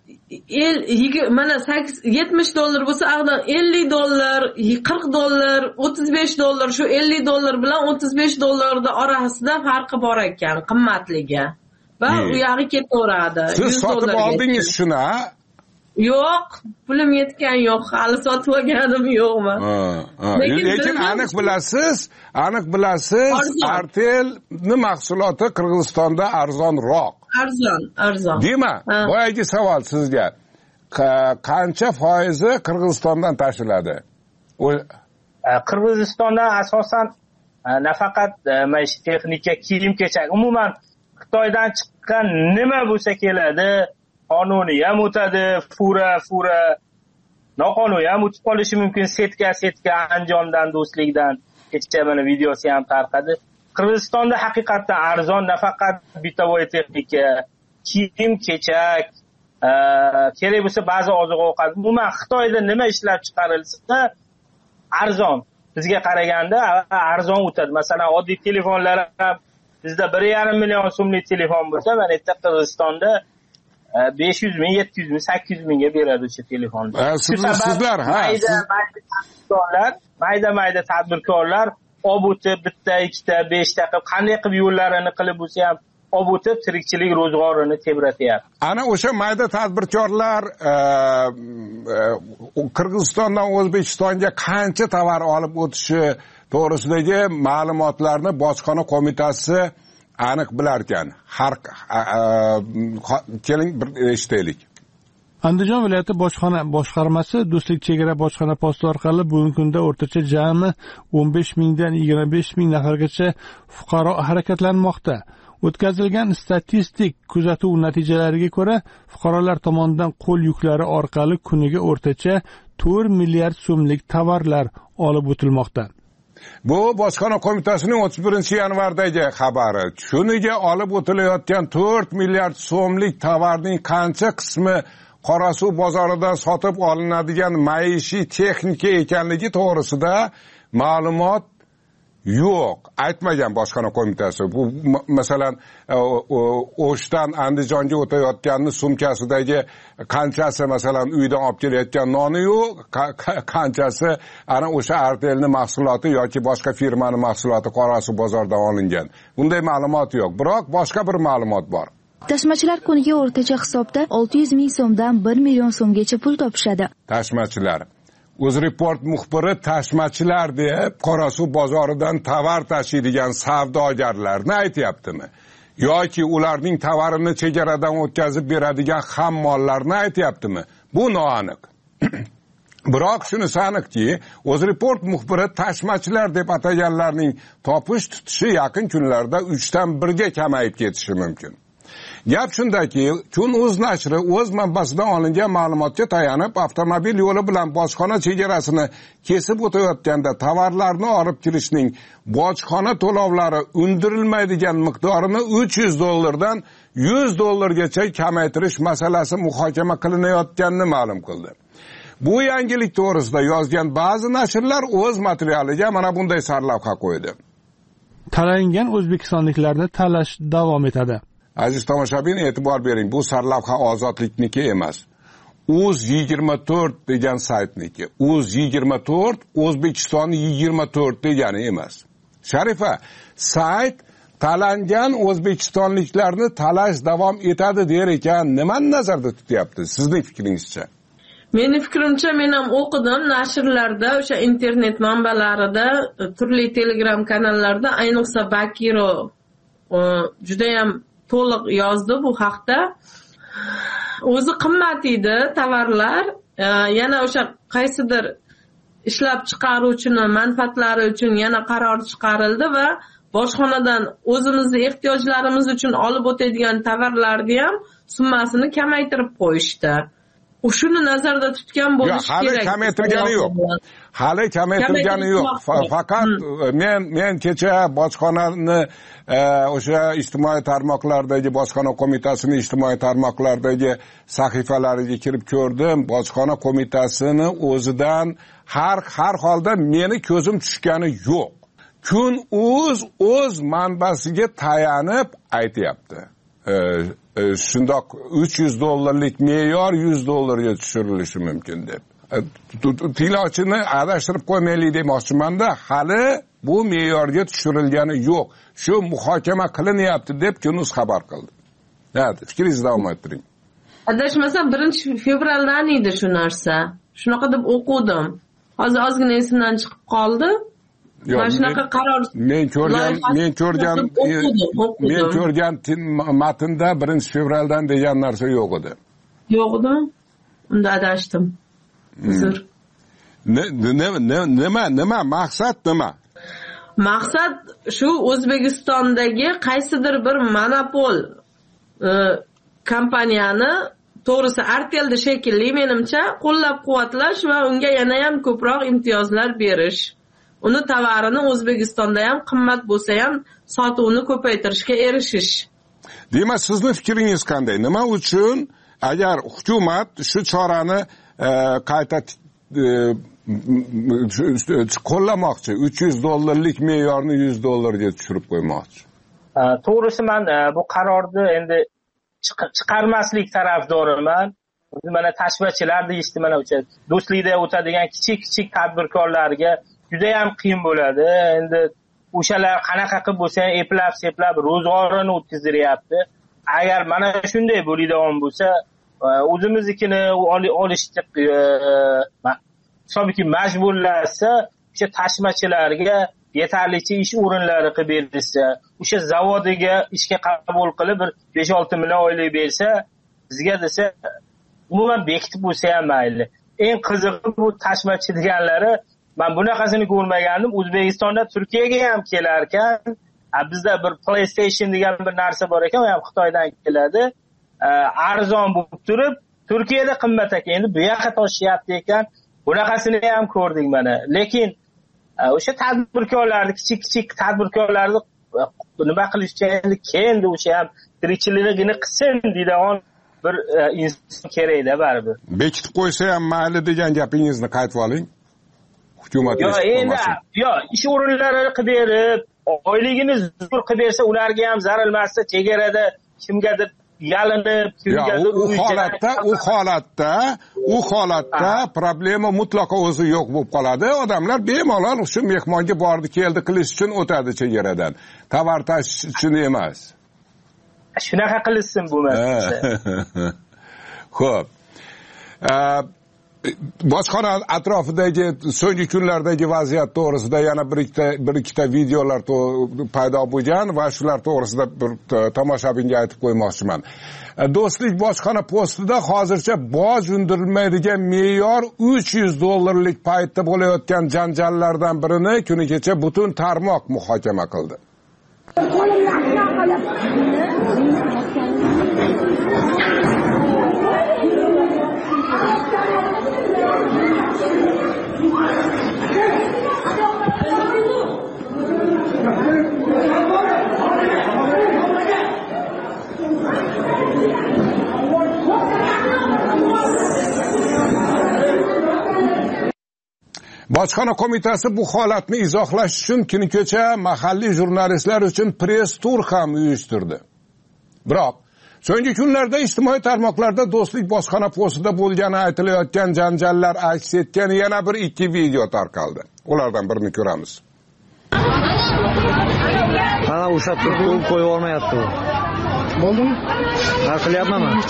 Mana yetmish dollar bo'lsa, aqdan ellik dollar, qirq dollar, o'ttiz besh dollar, shu ellik dollar bilan o'ttiz besh dollarning orasida farqi bor ekan qimmatligi. Va u yog'i ketaveradi.
Siz sotib oldingiz shuni?
Yo'q, pulim yetgan yo'q, hali sotib olganim yo'qmi.
Lekin aniq bilasiz, aniq bilasiz, Artelning mahsuloti Qirg'izistonda arzonroq.
Arzon, arzon.
Deyma, boyagi savol sizga. Qancha foizi Qirg'izistondan tashiladi?
Qirg'izistondan asosan nafaqat maishiy texnika, kiyim-kechak, umuman Xitoydan chiqqan nima bo'lsa keladi, qonuniy ham o'tadi, fura, fura, noqonuniy ham o'tib qolishi mumkin, setka, setka Andijondan, Do'stlikdan, kecha mana videosi ham tarqadi. Qirg'izistonda haqiqatan arzon, nafaqat bitovoy texnika, kiyim-kechak, kerak bo'lsa ba'zi oziq-ovqat, umuman Xitoyda nima ishlab chiqarilsa arzon. Bizga qaraganda arzon o'tadi. Masalan, oddiy telefonlar ham bizda bir yarim million so'mlik telefon bo'lsa, mana yerda Qirg'izistonda besh yuz ming, yetti yuz ming, sakkiz yuz mingga beradi o'sha telefonni.
Sizlar, ha.
Mayda-mayda tadbirkorlar olib o'tib bitta, ikkita, beshta qilib, qanday qilib yo'llarini qilib bo'lsa ham olib o'tib tirikchilik ro'zg'orini tebratyapti.
Ana o'sha mayda tadbirkorlar Qirg'izistondan O'zbekistonga qancha tovar olib o'tishi to'g'risidagi ma'lumotlarni bojxona qo'mitasi aniq bilar ekan. Har keling bir eshitaylik.
Andijon viloyati bojxona boshqarmasi Do'stlik chegara bojxona posti orqali bugungi kunda o'rtacha jami o'n besh mingdan yigirma besh ming nafargacha fuqaro harakatlanmoqda. O'tkazilgan statistik kuzatuv natijalariga ko'ra, fuqarolar tomonidan qo'l yuklari orqali kuniga o'rtacha to'rt milliard so'mlik tovarlar, olib o'tilmoqda.
Bu bojxona qo'mitasining o'ttiz birinchi yanvardagi xabari. Kuniga olib o'tilayotgan to'rt milliard so'mlik tovarning qancha qismi Qorasuv bozoridan sotib olinadigan maishiy texnika ekanligi to'g'risida ma'lumot yo'q, aytmagan bojxona qo'mitasi. Bu masalan O'shdan Andijonga o'tayotganni sumkasidagi qanchasi masalan uydan olib kelayotgan noni yo'q, qanchasi ana o'sha Artelning mahsuloti yoki boshqa firmaning mahsuloti Qorasuv bozoridan olingan. Bunday ma'lumot yo'q, biroq boshqa bir ma'lumot bor.
Tashmachilar kuniga o'rtacha hisobda olti yuz ming so'mdan bir million so'mgacha pul topishadi.
Tashmachilar UzReport muxbiri tashmachilar deb Qorasuv bozoridan tovar tashiydigan savdogarlarni aytyaptimi? Yoki ularning tovarini chegaradan o'tkazib beradigan hammollarni aytyaptimi? Bu noaniq. Biroq shunisi aniqki, UzReport muxbiri tashmachilar deb ataganlarning topish tutishi yaqin kunlarda uchdan birga kamayib ketishi mumkin. Gap shundaki, Kun.uz nashri o'z manbasidan olingan ma'lumotga tayanib, avtomobil yo'li bilan bojxona chegarasini kesib o'tayotganda tovarlarni olib kirishning bojxona to'lovlari undirilmaydigan miqdorini uch yuz dollardan yuz dollargacha kamaytirish masalasi muhokama qilinayotganini ma'lum qildi. Bu yangilik to'g'risida yozgan ba'zi nashrlar o'z materialiga mana bunday sarlavha qo'ydi.
Talangan o'zbekistonliklarni talash davom etadi.
Aziz tomoshabin, e'tibor bering, bu sarlavha ozodlikniki emas. uz yigirma to'rt degan saytniki. uz yigirma to'rt O'zbekiston yigirma to'rt degani emas. Sharifa, sayt talangan o'zbekistonliklarni talash davom etadi der ekan, nimani nazarda tutyapti sizning fikringizcha?
Meni fikrimcha, men ham o'qidim nashrlarda, o'sha internet manbalarida, turli Telegram kanallarda, ayniqsa Bakiro juda ham to'liq yozdi bu haqda. O'zi qimmat edi tovarlar, yana o'sha qaysidir ishlab chiqaruvchini manfaatlari uchun yana qaror chiqarildi va bojxonadan o'zimizning ehtiyojlarimiz uchun olib o'tadigan tovarlarni ham summasini kamaytirib qo'yishdi. Shuni nazarda tutgan bo'lish kerak.
Hali kamaytirgani yo'q. Hali kamaytirgani yo'q. Faqat men men kecha bojxonani o'sha ijtimoiy tarmoqlardagi bojxona qo'mitasining ijtimoiy tarmoqlardagi sahifalariga kirib ko'rdim. Bojxona qo'mitasini o'zidan har har holda meni ko'zim tushgani yo'q. Kun.uz o'z manbasiga tayanib aytyapti. Shundoq uch yuz dollarlik me'yor yuz dollarga tushirilishi mumkin deb. Tinglovchini adashtirib qo'ymaylik demoqchiman-da, hali bu me'yorga tushirilgani yo'q. Shu muhokama qilinyapti deb Kun.uz xabar qildi. Ha, fikringizni davom ettiring.
Adashmasam birinchi fevraldan edi shu narsa. Shunaqa deb o'qidim. Hozir ozgina esimdan chiqib qoldi. Mana shunaqa qaror
men ko'rgan men ko'rgan men ko'rgan matnda birinchi fevraldan degan narsa yo'q edi.
Yo'q edi? Unda adashdim. Uzr.
Nima nima maqsad nima?
Maqsad shu O'zbekistondagi qaysidir bir monopol kompaniyani, to'g'risi Artelni shekilli menimcha qo'llab-quvvatlash va unga yana ham ko'proq imtiyozlar berish. Uni tovarini O'zbekistonda ham qimmat bo'lsa ham sotuvni ko'paytirishga erishish.
Demak, sizning fikringiz qanday? Nima uchun agar hukumat shu chorani qayta qo'llamoqchi, uch yuz dollarlik me'yorni yuz dollarga tushirib qo'ymoqchi?
To'g'risi men bu qarorni endi chiqarmaslik tarafdoriman. Mana tashmachilar deyishdi, mana o'sha do'stlikda o'tadigan kichik-kichik tadbirkorlarga juda ham qiyin bo'ladi. Endi o'shalar qanaqa qilib bo'lsa ham eplab-seplab ro'zg'orini o'tkaziryapti. Agar mana shunday bo'ladigan bo'lsa, o'zimiznikini olishni hisobki majburlasa, o'sha tashmachilarga yetarlicha ish o'rinlari qilib bersa, o'sha zavodiga ishga qabul qilib bir besh olti million oylik bersa, bizga desa, umuman bekitib bo'lsa ham mayli. Eng qizig'i bu tashmachi deganlari, men bunaqasini ko'rmagandim. O'zbekistonda Turkiyaga ham kelar ekan. Bizda bir PlayStation degan bir narsa bor ekan, u ham Xitoydan keladi. Arzon bo'lib turib, Turkiyada qimmat ekan. Endi bu yoqqa toshyapti ekan. Bunaqasini ham ko'rdik mana. Lekin o'sha tadbirkorlarni kichik kichik tadbirkorlarni nima qilishcha endi kendi o'sha ham tirikchiligini qilsin deydigan bir inson kerakda baribir.
Bekitib qo'ysa ham mayli degan gapingizni qaytib oling. Hukumat
yo endi yo ish o'rinlarini qilib berib, oyligini zo'r qilib bersa ularga ham zarar emasda, chegarada kimgadir yalinib, kimgadir
u holatda, u holatda, u holatda problema mutlaqo o'zi yo'q bo'lib qoladi. Odamlar bemalol shu mehmonga bordi, keldi qilish uchun o'tadi chegaradan. Tovar tashish uchun emas.
Shunaqa qilishsin bu masala.
Xo'p. Bojxona atrofidagi so'nggi kunlardagi vaziyat to'g'risida yana bir ikkita bir ikkita videolar paydo bo'lgan va shular to'g'risida bir tomoshabinga aytib qo'ymoqchiman. Do'stlik bojxona postida hozircha boj undirilmaydigan me'yor uch yuz dollarlik paytda bo'layotgan janjallardan birini kuni kecha butun tarmoq muhokama qildi. Bojxona qo'mitasi bu holatni izohlash uchun kuni kecha mahalliy jurnalistlar uchun press tur ham uyushtirdi. Biroq so'nggi kunlarda ijtimoiy tarmoqlarda Do'stlik bojxona postida bo'lgani aytilayotgan janjallar aks etgan yana bir ikki video tarqaldi. Ulardan birini ko'ramiz.
Mana o'sha turib qo'yib olmayapti u. Bo'ldimi? Ha, qilyapman men.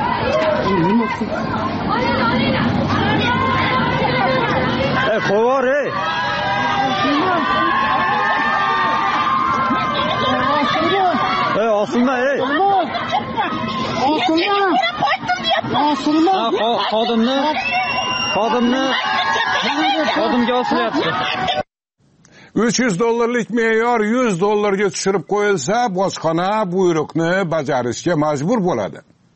Ey, qo'yvor, ey. Ey, osilma, ey. Osilma. Osilma. Xodimni, xodimni, xodimga osilyapti.
uch yuz dollarlik me'yor yuz dollarga tushirib qo'yilsa, bojxona buyruqni bajarishga majbur bo'ladi.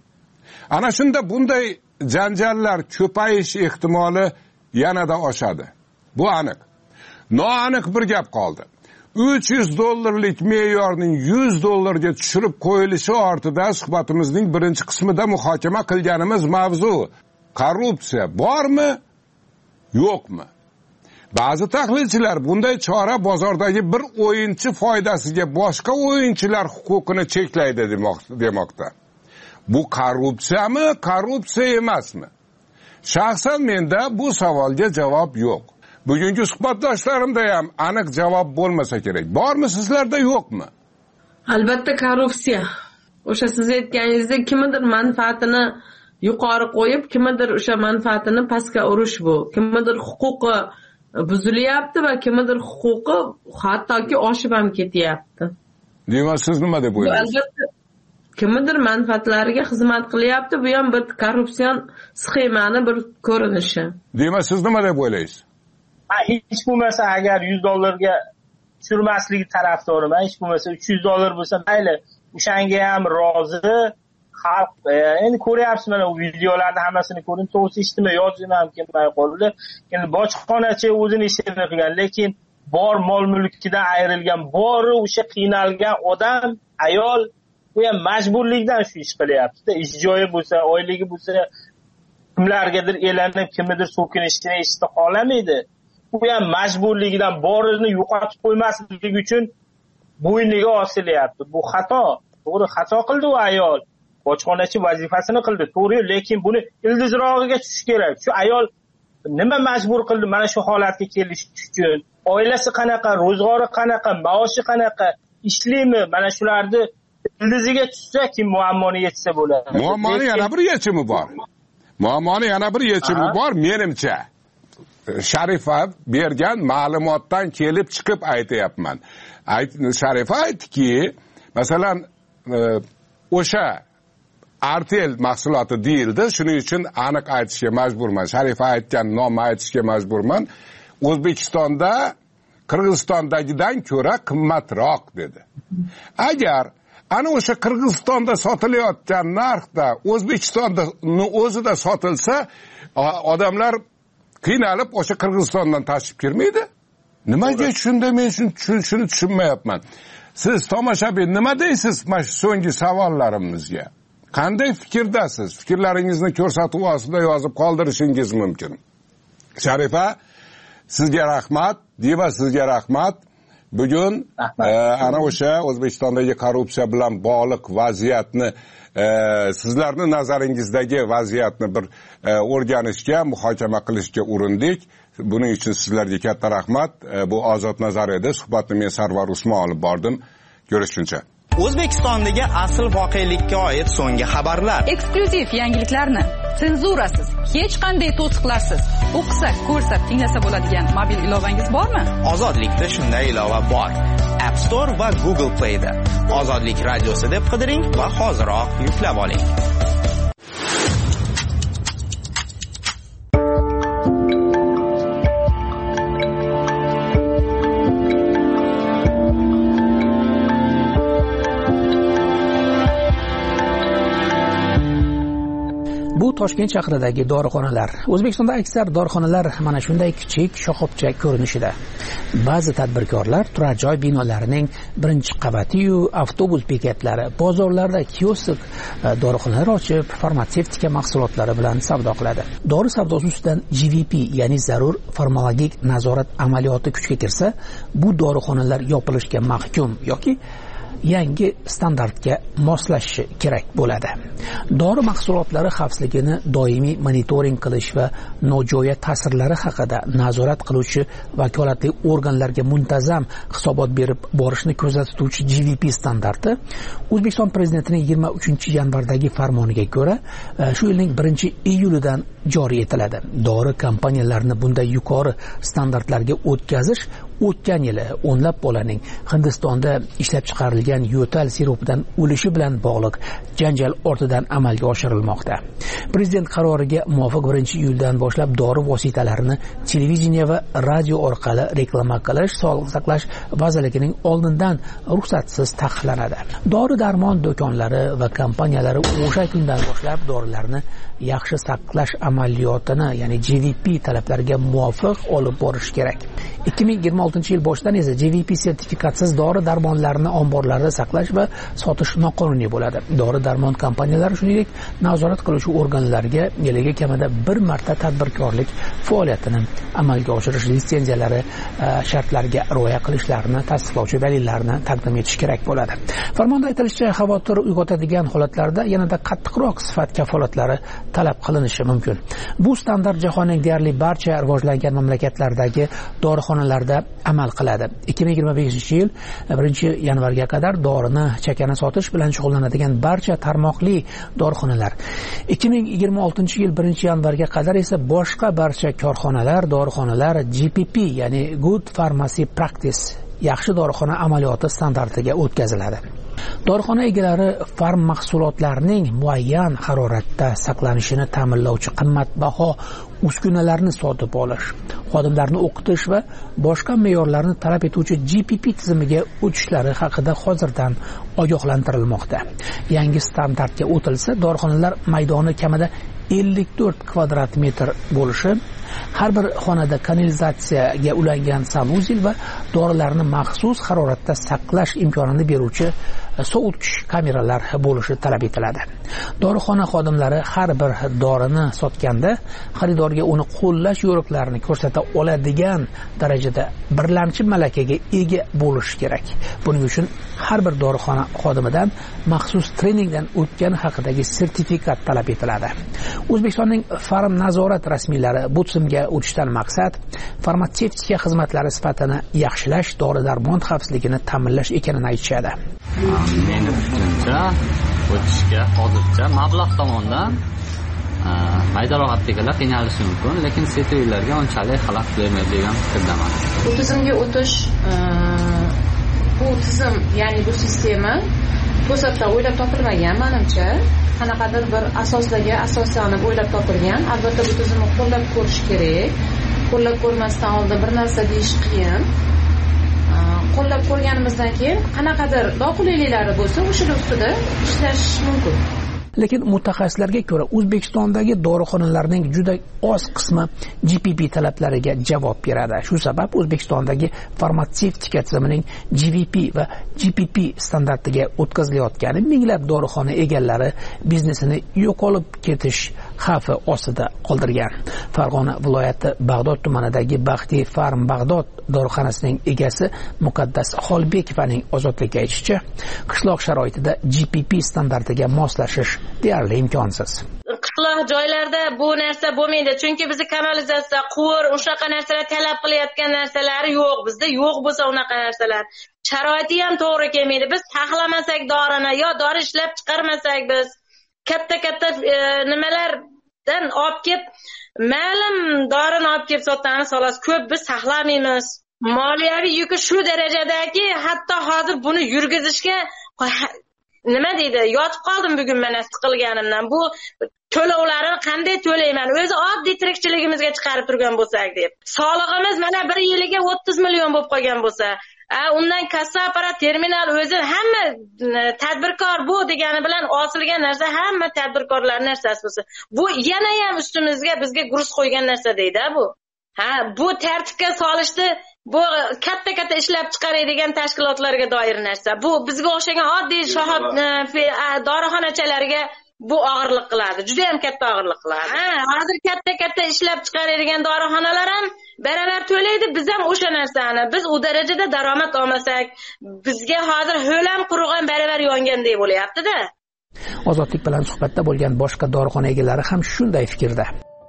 Ana shunda bunday janjallar ko'payish ehtimoli yanada oshadi. Bu aniq. Noaniq bir gap qoldi. uch yuz dollarlik me'yorning yuz dollarga tushirib qo'yilishi ortida suhbatimizning birinchi qismida muhokama qilganimiz mavzu korrupsiya bormi, yo'qmi? Ba'zi tahlilchilar bunday chora bozordagi bir o'yinchi foydasiga boshqa o'yinchilar huquqini cheklaydi demoqda. Bu korrupsiyami, korrupsiya emasmi? Shaxsan menda bu savolga javob yo'q. Bugungi suhbatdoshlarimda ham aniq javob bo'lmasa kerak. Bormi sizlarda, yo'qmi?
Albatta korrupsiya. O'sha siz aytganingizdek kimdir manfaatini yuqori qo'yib, kimdir o'sha manfaatini pastga urish bu. Kimdir huquqi buzilyapti va kimdir huquqi hattoki oshib ham ketyapti.
Demak, siz nima deb o'ylaysiz?
Albatta kimdir manfaatlariga xizmat qilyapti, bu ham bir korrupsion sxemani bir ko'rinishi.
Demak, siz nima deb o'ylaysiz?
Hech bo'lmasa agar yuz dollarga tushirmasligi tarafdoriman. Hech bo'lmasa uch yuz dollar bo'lsa mayli, o'shanga ham rozi xalq. Endi ko'ryapsiz, mana bu videolarni hammasini ko'ring, to'g'risi eshitmay yozim ham kelmay qoldi. Endi bojxonachi o'zini ishini qilgan, lekin bor mol mulkidan ayrilgan, bor o'sha qiynalgan odam, ayol, u ham majburlikdan shu ish qilyapti. Ish joyi bo'lsa, oyligi bo'lsa, kimlargadir elanib, kimnidir so'kinishini eshitib qolamaydi. U ham majburligidan borini yo'qotib qo'ymasligi uchun bo'yniga osilyapti. Bu xato. To'g'ri, xato qildi u ayol. Bojxonachi vazifasini qildi, to'g'ri, lekin buni ildizrog'iga tushish kerak. Shu ayol nima majbur qildi mana shu holatga kelish uchun? Oilasi qanaqa, ro'zg'ori qanaqa, maoshi qanaqa, ishlaymi? Mana shularni ildiziga tushsa, kim muammoni yechsa bo'ladi.
Muammoni yana bir yechimi bor. Muammoni yana bir yechimi bor, menimcha. Sharifa bergan ma'lumotdan kelib chiqib aytayapman. Sharifa aytdiki, masalan, o'sha artel mahsuloti deyildi, shuning uchun aniq aytishga majburman. Sharifa aytgan nomni aytishga majburman. O'zbekistonda Qirg'izistondagidan ko'ra qimmatroq dedi. Agar ana o'sha Qirg'izistonda sotilayotgan narxda O'zbekistonda o'zida sotilsa, odamlar qiynalib o'sha Qirg'izistondan tashib kirmaydi. Nimaga shunda men shuni tushunmayapman. Siz tomoshabin nima deysiz mana shu so'nggi savollarimizga? Qanday fikrdasiz? Fikrlaringizni ko'rsatuv ostida yozib qoldirishingiz mumkin. Sharifa, sizga rahmat, Diva sizga rahmat. Bugun e, ana o'sha O'zbekistondagi korrupsiya bilan bog'liq vaziyatni, e, sizlarning nazaringizdagi vaziyatni bir e, o'rganishga, muhokama qilishga urindik. Buning uchun sizlarga katta rahmat. E, bu Ozod nazar edi. Suhbatni men Sarvar Usmon olib bordim. Ko'rishguncha.
O'zbekistondagi asl voqelikka oid so'nggi xabarlar.
Eksklyuziv yangiliklarni senzurasiz, hech qanday to'siqlarsiz o'qisa, ko'rsa, tinglasa bo'ladigan mobil ilovangiz bormi?
Ozodlikda shunday ilova bor. App Store va Google Play da. Ozodlik radiosi deb qidiring va hoziroq yuklab oling.
Bu Toshkent shahridagi dorixonalar. O'zbekistonda aksar dorixonalar mana shunday kichik shoxobcha ko'rinishida. Ba'zi tadbirkorlar turar joy binolarining birinchi qavati-yu avtobus bekatlari, bozorlarda kiosk dorixonalar ochib, farmatsevtika mahsulotlari bilan savdo qiladi. Dori savdosi ustidan G V P, ya'ni zarur farmakologik nazorat amaliyoti kuchga kirsa, bu dorixonalar yopilishga mahkum yoki yangi standartga moslashishi kerak bo'ladi. Dori mahsulotlari xavfsizligini doimiy monitoring qilish va nojo'ya ta'sirlari haqida nazorat qiluvchi vakolatli organlarga muntazam hisobot berib borishni ko'zda tutuvchi G V P standarti O'zbekiston prezidentining yigirma uchinchi yanvardagi farmoniga ko'ra shu yilning birinchi iyulidan joriy etiladi. Dori kompaniyalarini bunday yuqori standartlarga o'tkazish o'tgan yili o'nlab bolaning Hindistonda ishlab chiqarilgan yo'tal siropidan o'lishi bilan bog'liq janjal ortidan amalga oshirilmoqda. Prezident qaroriga muvofiq birinchi iyuldan boshlab dori vositalarini televideniya va radio orqali reklama qilish Sog'liqni saqlash vazirligining oldindan ruxsatsiz taqiqlanadi. Dori-darmon do'konlari va kompaniyalari o'sha kundan boshlab dorilarni yaxshi saqlash amaliyotini, ya'ni G V P talablariga muvofiq olib borish kerak. ikki ming yigirma oltinchi yil boshidan esa G V P sertifikatsiz dori-darmonlarni omborlarda saqlash va sotish noqonuniy bo'ladi. Dori-darmon kompaniyalari shuningdek nazorat qiluvchi organlarga yiliga kamida bir marta tadbirkorlik faoliyatini amalga oshirish litsenziyalari shartlariga rioya qilishlarini tasdiqlovchi dalillarni taqdim etish kerak bo'ladi. Farmonda aytilishicha, xavotir uyg'otadigan holatlarda yanada qattiqroq sifat kafolatlari talab qilinishi mumkin. Bu standart jahonning deyarli barcha rivojlangan mamlakatlardagi dorixonalarda amal qiladi. ikki ming yigirma beshinchi yil birinchi yanvarga qadar dorini chakana sotish bilan shug'ullanadigan barcha tarmoqli dorixonalar, ikki ming yigirma oltinchi yil birinchi yanvarga qadar esa boshqa barcha korxonalar, dorixonalar G P P, ya'ni Good Pharmacy Practice, yaxshi dorixona amaliyoti standartiga o'tkaziladi. Dorixona egalari farm mahsulotlarining muayyan haroratda saqlanishini ta'minlovchi qimmatbaho uskunalarni sotib olish, xodimlarni o'qitish va boshqa me'yorlarni talab etuvchi G P P tizimiga o'tishlari haqida hozirdan ogohlantirilmoqda. Yangi standartga o'tilsa, dorixonalar maydoni kamida ellik to'rt kvadrat metr bo'lishi, har bir xonada kanalizatsiyaga ulangan sanuzil va dorilarni maxsus haroratda saqlash imkonini beruvchi sovutish kameralar bo'lishi talab etiladi. Dorixona xodimlari har bir dorini sotganda xaridorga uni qo'llash yo'riqlarini ko'rsata oladigan darajada birlamchi malakaga ega bo'lishi kerak. Buning uchun har bir dorixona xodimidan maxsus treningdan o'tgani haqidagi sertifikat talab etiladi. O'zbekistonning farm nazorat rasmiylari bu tizimga o'tishdan maqsad farmatsevtika xizmatlari sifatini yaxshilash, dori-darmon xavfsizligini ta'minlash ekanini aytishadi.
Meni fikrimcha, o'tishga hozircha mablag' tomonidan mayda rohatdagilar qiynalishi mumkin, lekin setularga unchalik xalaqit bermaydi degan fikrdaman.
Bu tizimga o'tish, bu tizim, ya'ni bu sistema to'satdan o'ylab topilmagan, menimcha. Qanaqadir bir asoslarga asoslanib o'ylab topilgan. Albatta bu tizimni qo'llab ko'rish kerak. Qo'llab ko'rmasdan oldin bir narsa deyish qiyin. Qo'llab ko'rganimizdan keyin qanaqadir noqulayliklari bo'lsa, o'sha ustida ishlash mumkin.
lekin mutaxassislarga ko'ra O'zbekistondagi dorixonalarning juda oz qismi G P P talablariga javob beradi. Shu sabab O'zbekistondagi farmatsevtika tizimining G V P va G P P standartiga o'tkazilayotgani minglab dorixona egalari biznesini yo'qolib ketish xavfi ostida qoldirgan. Farg'ona viloyati Bag'dod tumanidagi Baxtiy Farm Bag'dod dorixonasining egasi Muqaddas Xolbekovaning ozodlikka aytishicha, qishloq sharoitida G P P standartiga moslashish deyarli imkonsiz.
Qishloq joylarda bu narsa bo'lmaydi, chunki bizni kanalizatsiya, quvur, o'shaqa narsalar talab qilayotgan narsalari yo'q. Bizda yo'q bo'lsa unaqa narsalar. Sharoiti ham to'g'ri kelmaydi. Biz taxlamasak dorini yo dori ishlab chiqarmasak biz katta-katta e, nimalardan olib kelib, ma'lum dorini olib kelib sotamiz, xolos ko'p biz saqlamaymiz. Moliyaviy yuki shu darajadaki, hatto hozir buni yurgizishga nima deydi, yotib qoldim bugun mana siqilganimdan. Bu to'lovlarni qanday to'layman? O'zi oddiy tirikchiligimizga chiqarib turgan bo'lsak deb. Solig'imiz mana bir yiliga o'ttiz million bo'lib qolgan bo'lsa, a undan kassa apparat, terminal, o'zi hamma tadbirkor bu degani bilan osilgan narsa, hamma tadbirkorlar narsasi bo'lsa, bu yana ham ustimizga bizga gruz qo'ygan narsa deydi bu. Ha, bu tartibga solishdi. Bu katta-katta ishlab chiqaradigan tashkilotlarga doir narsa. Bu bizga o'xshagan oddiy shohab dorixonachilarga bu og'irlik qiladi. Juda ham katta og'irlik qiladi. Ha, hozir katta-katta ishlab chiqaradigan dorixonalar ham baravar to'laydi, biz ham o'sha narsani. Biz u darajada daromad olmasak, bizga hozir ho'lam qurg'an baravar yonganday bo'lyapti-da.
Ozodlik bilan suhbatda bo'lgan boshqa dorixona egalari ham shunday fikrda.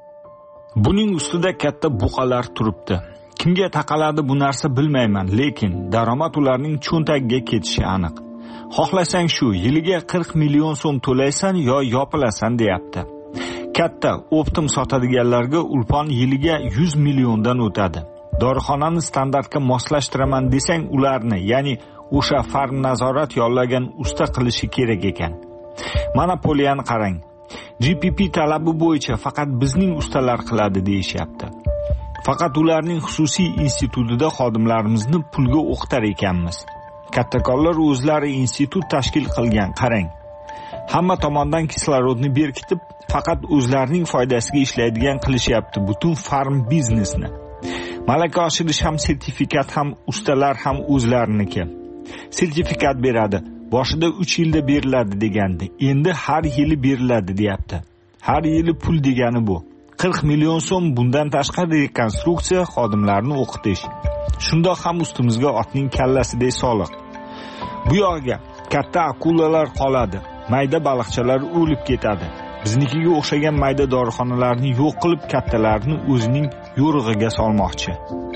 Buning ustida katta buqalar turibdi. Kimga taqaladi bu narsa bilmayman, lekin daromad ularning cho'ntagiga ketishi aniq. Xohlasang shu yiliga qirq million so'm to'laysan yo yopilasan deyapti. Katta optim sotadiganlarga ulpon yiliga yuz milliondan o'tadi. Dorixonani standartga moslashtiraman desang, ularni, ya'ni o'sha farm nazorat yollagan usta qilishi kerak ekan. Monopoliyani qarang. G P P talabi bo'yicha faqat bizning ustalar qiladi deyishyapti. Faqat ularning xususiy institutida xodimlarimizni pulga o'qitar ekanmiz. Kattakorlar o'zlari institut tashkil qilgan, qarang. Hamma tomondan kislorodni berkitib, faqat o'zlarining foydasiga ishlaydigan qilishyapti butun farm biznesni. Malaka oshirish ham, sertifikat ham, ustalar ham o'zlariniki. Sertifikat beradi. Boshida uch yilda beriladi degandi. Endi har yili beriladi deyapti. Har yili pul degani bu. qirq million so'm, bundan tashqari rekonstruksiya, xodimlarni o'qitish. Shundoq ham ustimizga otning kallasidek soliq. Bu yo'g'a katta akulalar qoladi. Mayda baliqchalar o'lib ketadi. Biznikiga o'xshagan mayda dorixonalarni yo'q qilib, kattalarni o'zining yo'rig'iga solmoqchi.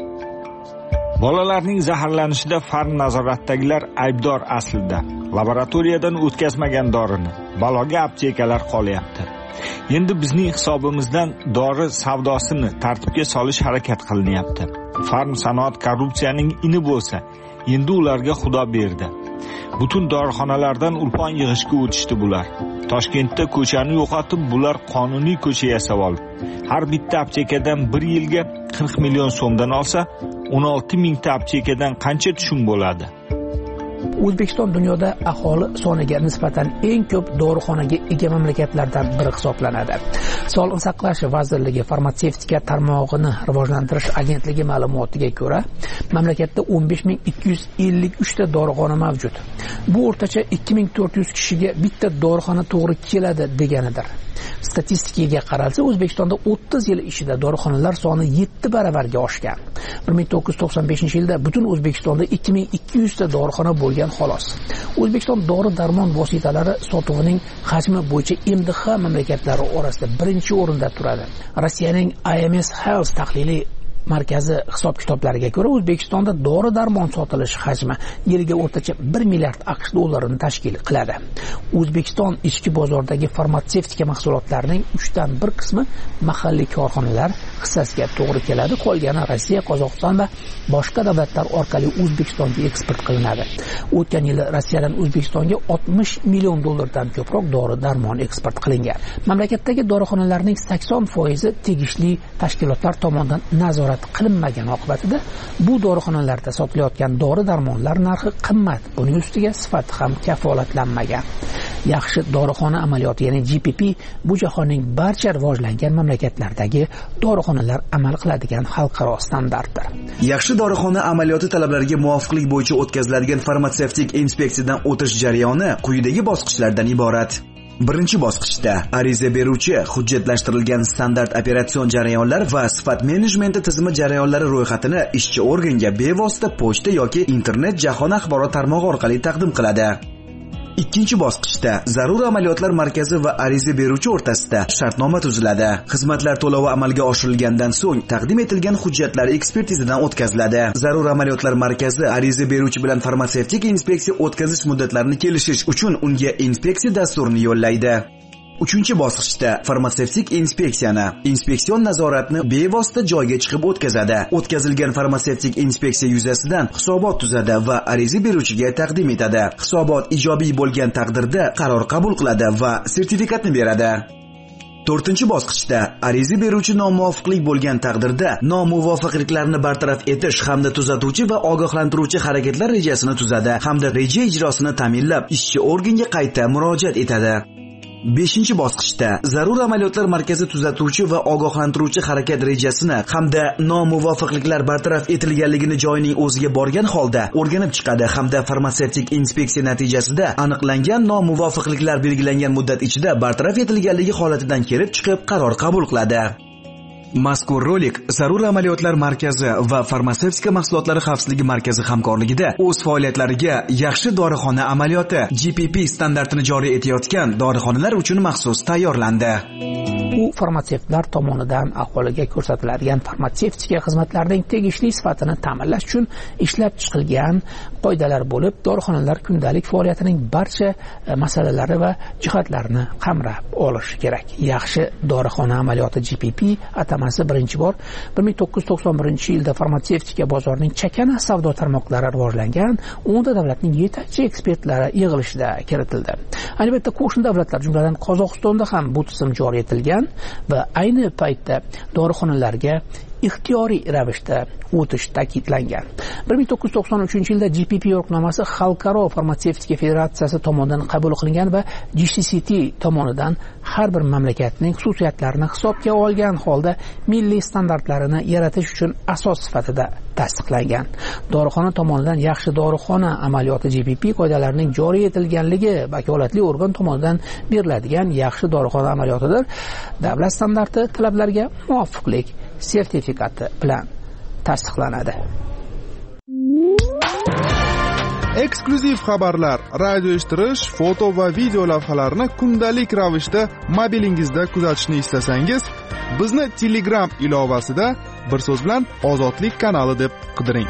Bolalarning zaharlanishida farm nazoratdagilar aybdor aslida. Laboratoriyadan o'tkazmagan dorini baloga aptekalar qolyapti. Endi bizning hisobimizdan dori savdosini tartibga solish harakat qilinyapti. Farm sanoat korrupsiyaning ini bo'lsa, endi ularga xudo berdi. Butun dorixonalardan ulpon yig'ishga o'tishdi bular. Toshkentda ko'chani yo'qotib, bular qonuniy ko'cha yasab oldi. Har bitta aptekadan bir yilga qirq million so'mdan olsa, o'n olti mingta aptekadan qancha tushum bo'ladi?
O'zbekiston dunyoda aholi soniga nisbatan eng ko'p dorixonaga ega mamlakatlardan biri hisoblanadi. Sog'liqni saqlash vazirligi farmatsevtika tarmog'ini rivojlantirish agentligi ma'lumotiga ko'ra, mamlakatda o'n besh ming ikki yuz ellik uch ta dorixona mavjud. Bu o'rtacha ikki ming to'rt yuz kishiga bitta dorixona to'g'ri keladi deganidir. Statistikaga qaralsa, O'zbekistonda o'ttiz yil ichida dorixonalar soni yetti baravarga oshgan. bir ming to'qqiz yuz to'qson beshinchi yilda butun O'zbekistonda ikki ming ikki yuz ta dorixona bo'lgan xolos. O'zbekiston dori-darmon vositalari sotuvining hajmi bo'yicha M D H mamlakatlari orasida birinchi o'rinda turadi. Rossiyaning I M S Health tahliliy markazi hisob-kitoblariga ko'ra, O'zbekistonda dori-darmon sotilish hajmi yiliga o'rtacha bir milliard AQSh dollarini tashkil qiladi. O'zbekiston ichki bozoridagi farmatsevtika mahsulotlarining uchdan bir qismi mahalliy korxonalar hissasiga to'g'ri keladi, qolgani Rossiya, Qozog'iston va boshqa davlatlar orqali O'zbekistonga eksport qilinadi. O'tgan yil Rossiyadan O'zbekistonga oltmish million dollardan ko'proq dori-darmon eksport qilingan. Mamlakatdagi dorixonalarning sakson foizi tegishli tashkilotlar tomonidan nazorat qilinmagan oqibatida bu dorixonalarda sotilayotgan dori-darmonlar narxi qimmat. Buning ustiga sifati ham kafolatlanmagan. yaxshi dorixona amaliyoti ya'ni G P P bu jahonning barcha rivojlangan mamlakatlaridagi dorixonalar amal qiladigan xalqaro standartdir.
Yaxshi dorixona amaliyoti talablariga muvofiqlik bo'yicha o'tkaziladigan farmatsevtik inspeksiyadan o'tish jarayoni quyidagi bosqichlardan iborat. Birinchi bosqichda ariza beruvchi hujjatlashtirilgan standart operatsion jarayonlar va sifat menejmenti tizimi jarayonlari ro'yxatini ishchi organga bevosita pochta yoki internet jahon axborot tarmog'i orqali taqdim qiladi. Ikkinchi bosqichda zarur amaliyotlar markazi va ariza beruvchi o'rtasida shartnoma tuziladi. Xizmatlar to'lovi amalga oshirilgandan so'ng taqdim etilgan hujjatlar ekspertizadan o'tkaziladi. Zarur amaliyotlar markazi ariza beruvchi bilan farmatsevtik inspeksiya o'tkazish muddatlarini kelishish uchun unga inspeksiya dasturini yo'llaydi. Uchinchi bosqichda farmatsevtik inspeksiyani inspeksion nazoratni bevosita joyga chiqib o'tkazadi. O'tkazilgan farmatsevtik inspeksiya yuzasidan hisobot tuzadi va ariza beruvchiga taqdim etadi. Hisobot ijobiy bo'lgan taqdirda qaror qabul qiladi va sertifikatni beradi. To'rtinchi bosqichda ariza beruvchi nomuvofiqlik bo'lgan taqdirda nomuvofiqliklarni bartaraf etish hamda tuzatuvchi va ogohlantiruvchi harakatlar rejasini tuzadi hamda reja ijrosini ta'minlab ishchi organga qayta murojaat etadi. beshinchi bosqichda zarur amaliyotlar markazi tuzatuvchi va ogohlantiruvchi harakat rejasini hamda nomuvofiqliklar bartaraf etilganligini joyining o'ziga borgan holda o'rganib chiqadi hamda farmatsevtik inspeksiya natijasida aniqlangan nomuvofiqliklar belgilangan muddat ichida bartaraf etilganligi holatidan kelib chiqib qaror qabul qiladi. Mazkur rolik zarur amaliyotlar markazi va farmatsevtika mahsulotlari xavfsizligi markazi hamkorligida o'z faoliyatlariga yaxshi dorixona amaliyoti G P P standartini joriy etayotgan dorixonalar uchun maxsus tayyorlandi.
U farmatsevtlar tomonidan aholiga ko'rsatiladigan farmatsevtika xizmatlarining tegishli sifatini ta'minlash uchun ishlab chiqilgan qoidalar bo'lib, dorixonalar kundalik faoliyatining barcha masalalari va jihatlarini qamrab olishi kerak. Yaxshi dorixona amaliyoti G P P atamasi birinchi bor bir ming to'qqiz yuz to'qson birinchi yilda farmatsevtika bozorining chakana savdo tarmoqlari rivojlangan o'nta davlatning yetakchi ekspertlari yig'ilishida kiritildi. Albatta, qo'shni davlatlar, jumladan Qozog'istonda ham bu tizim joriy etilgan va ayni paytda dorixonalarga ixtiyoriy ravishda o'tish ta'kidlangan. bir ming to'qqiz yuz to'qson uchinchi yilda G P P yo'riqnomasi Xalqaro farmatsevtika federatsiyasi tomonidan qabul qilingan va G C C T tomonidan har bir mamlakatning xususiyatlarini hisobga olgan holda milliy standartlarini yaratish uchun asos sifatida tasdiqlangan. Dorixona tomonidan yaxshi dorixona amaliyoti G P P qoidalarining joriy etilganligi vakolatli organ tomonidan beriladigan yaxshi dorixona amaliyotidir. Davlat standarti talablariga muvofiqlik sertifikati bilan tasdiqlanadi.
Eksklyuziv xabarlar, radio eshittirish, foto va video lavhalarni kundalik ravishda mobilingizda kuzatishni istasangiz, bizni Telegram ilovasida bir so'z bilan Ozodlik kanali deb qidiring.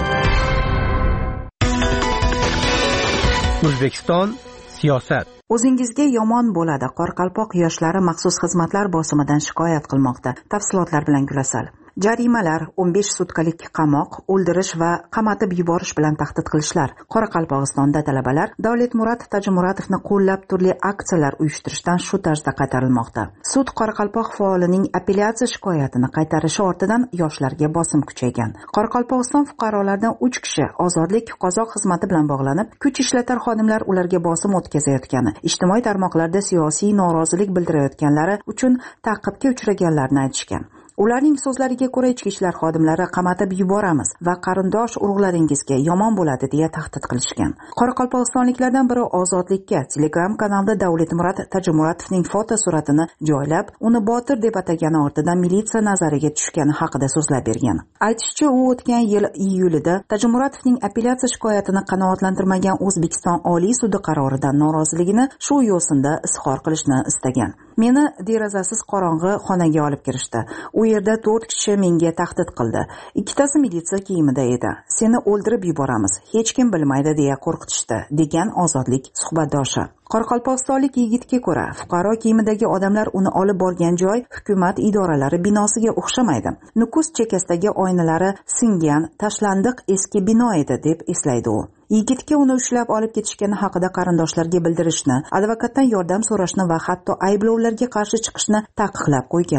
O'zbekiston siyosat.
O'zingizga yomon bo'ladi. Qoraqalpoq yoshlari maxsus xizmatlar bosimidan shikoyat qilmoqda. Tafsilotlar bilan Gulasal. Jarimalar, o'n besh sutkalik qamoq, o'ldirish va qamatib yuborish bilan tahdid qilishlar. Qoraqalpog'istonda talabalar Davletmurod Tajimuratovni qo'llab turli aksiyalar uyushtirishdan shu tarzda qaytarilmoqda. Sud Qoraqalpoq faolining apellyatsiya shikoyatini qaytarishi ortidan yoshlarga bosim kuchaygan. Qoraqalpog'iston fuqarolaridan uch kishi ozodlik qozoq xizmati bilan bog'lanib, kuch ishlatar xodimlar ularga bosim o'tkazayotgani, ijtimoiy tarmoqlarda siyosiy norozilik bildirayotganlari uchun ta'qibga uchraganlarni aytishgan. Ularning so'zlariga ko'ra, ichki ishlar xodimlari qamatib yuboramiz va qarindosh urug'laringizga yomon bo'ladi deya tahdid qilishgan. Qoraqalpog'istonliklardan biri Ozodlikka Telegram kanalida Davletmurod Tajimuratovning foto suratini joylab, uni botir deb atagani ortidan militsiya nazariga tushgani haqida so'zlab bergan. Aytishicha, u o'tgan yil iyulida Tajimuratovning apellyatsiya shikoyatini qanoatlantirmagan O'zbekiston Oliy sudi qaroridan noroziligini shu yo'sinda izhor qilishni istagan. Meni derazasiz qorong'i xonaga olib kirishdi. U yerda to'rt kishi menga tahdid qildi. Ikkitasi militsiya kiyimida edi. Seni o'ldirib yuboramiz, hech kim bilmaydi deya qo'rqitishdi, degan Ozodlik suhbatdoshi. Qoraqalpog'istonlik yigitga ko'ra, fuqaro kiyimidagi odamlar uni olib borgan joy hukumat idoralari binosiga o'xshamaydi. Nukus chekkasidagi oynalari singan, tashlandiq eski bino edi deb eslaydi u. Yigitga uni ushlab olib ketishgani haqida qarindoshlarga bildirishni, advokatdan yordam so'rashni va hatto ayblovlarga qarshi chiqishni taqiqlab qo'yganlar.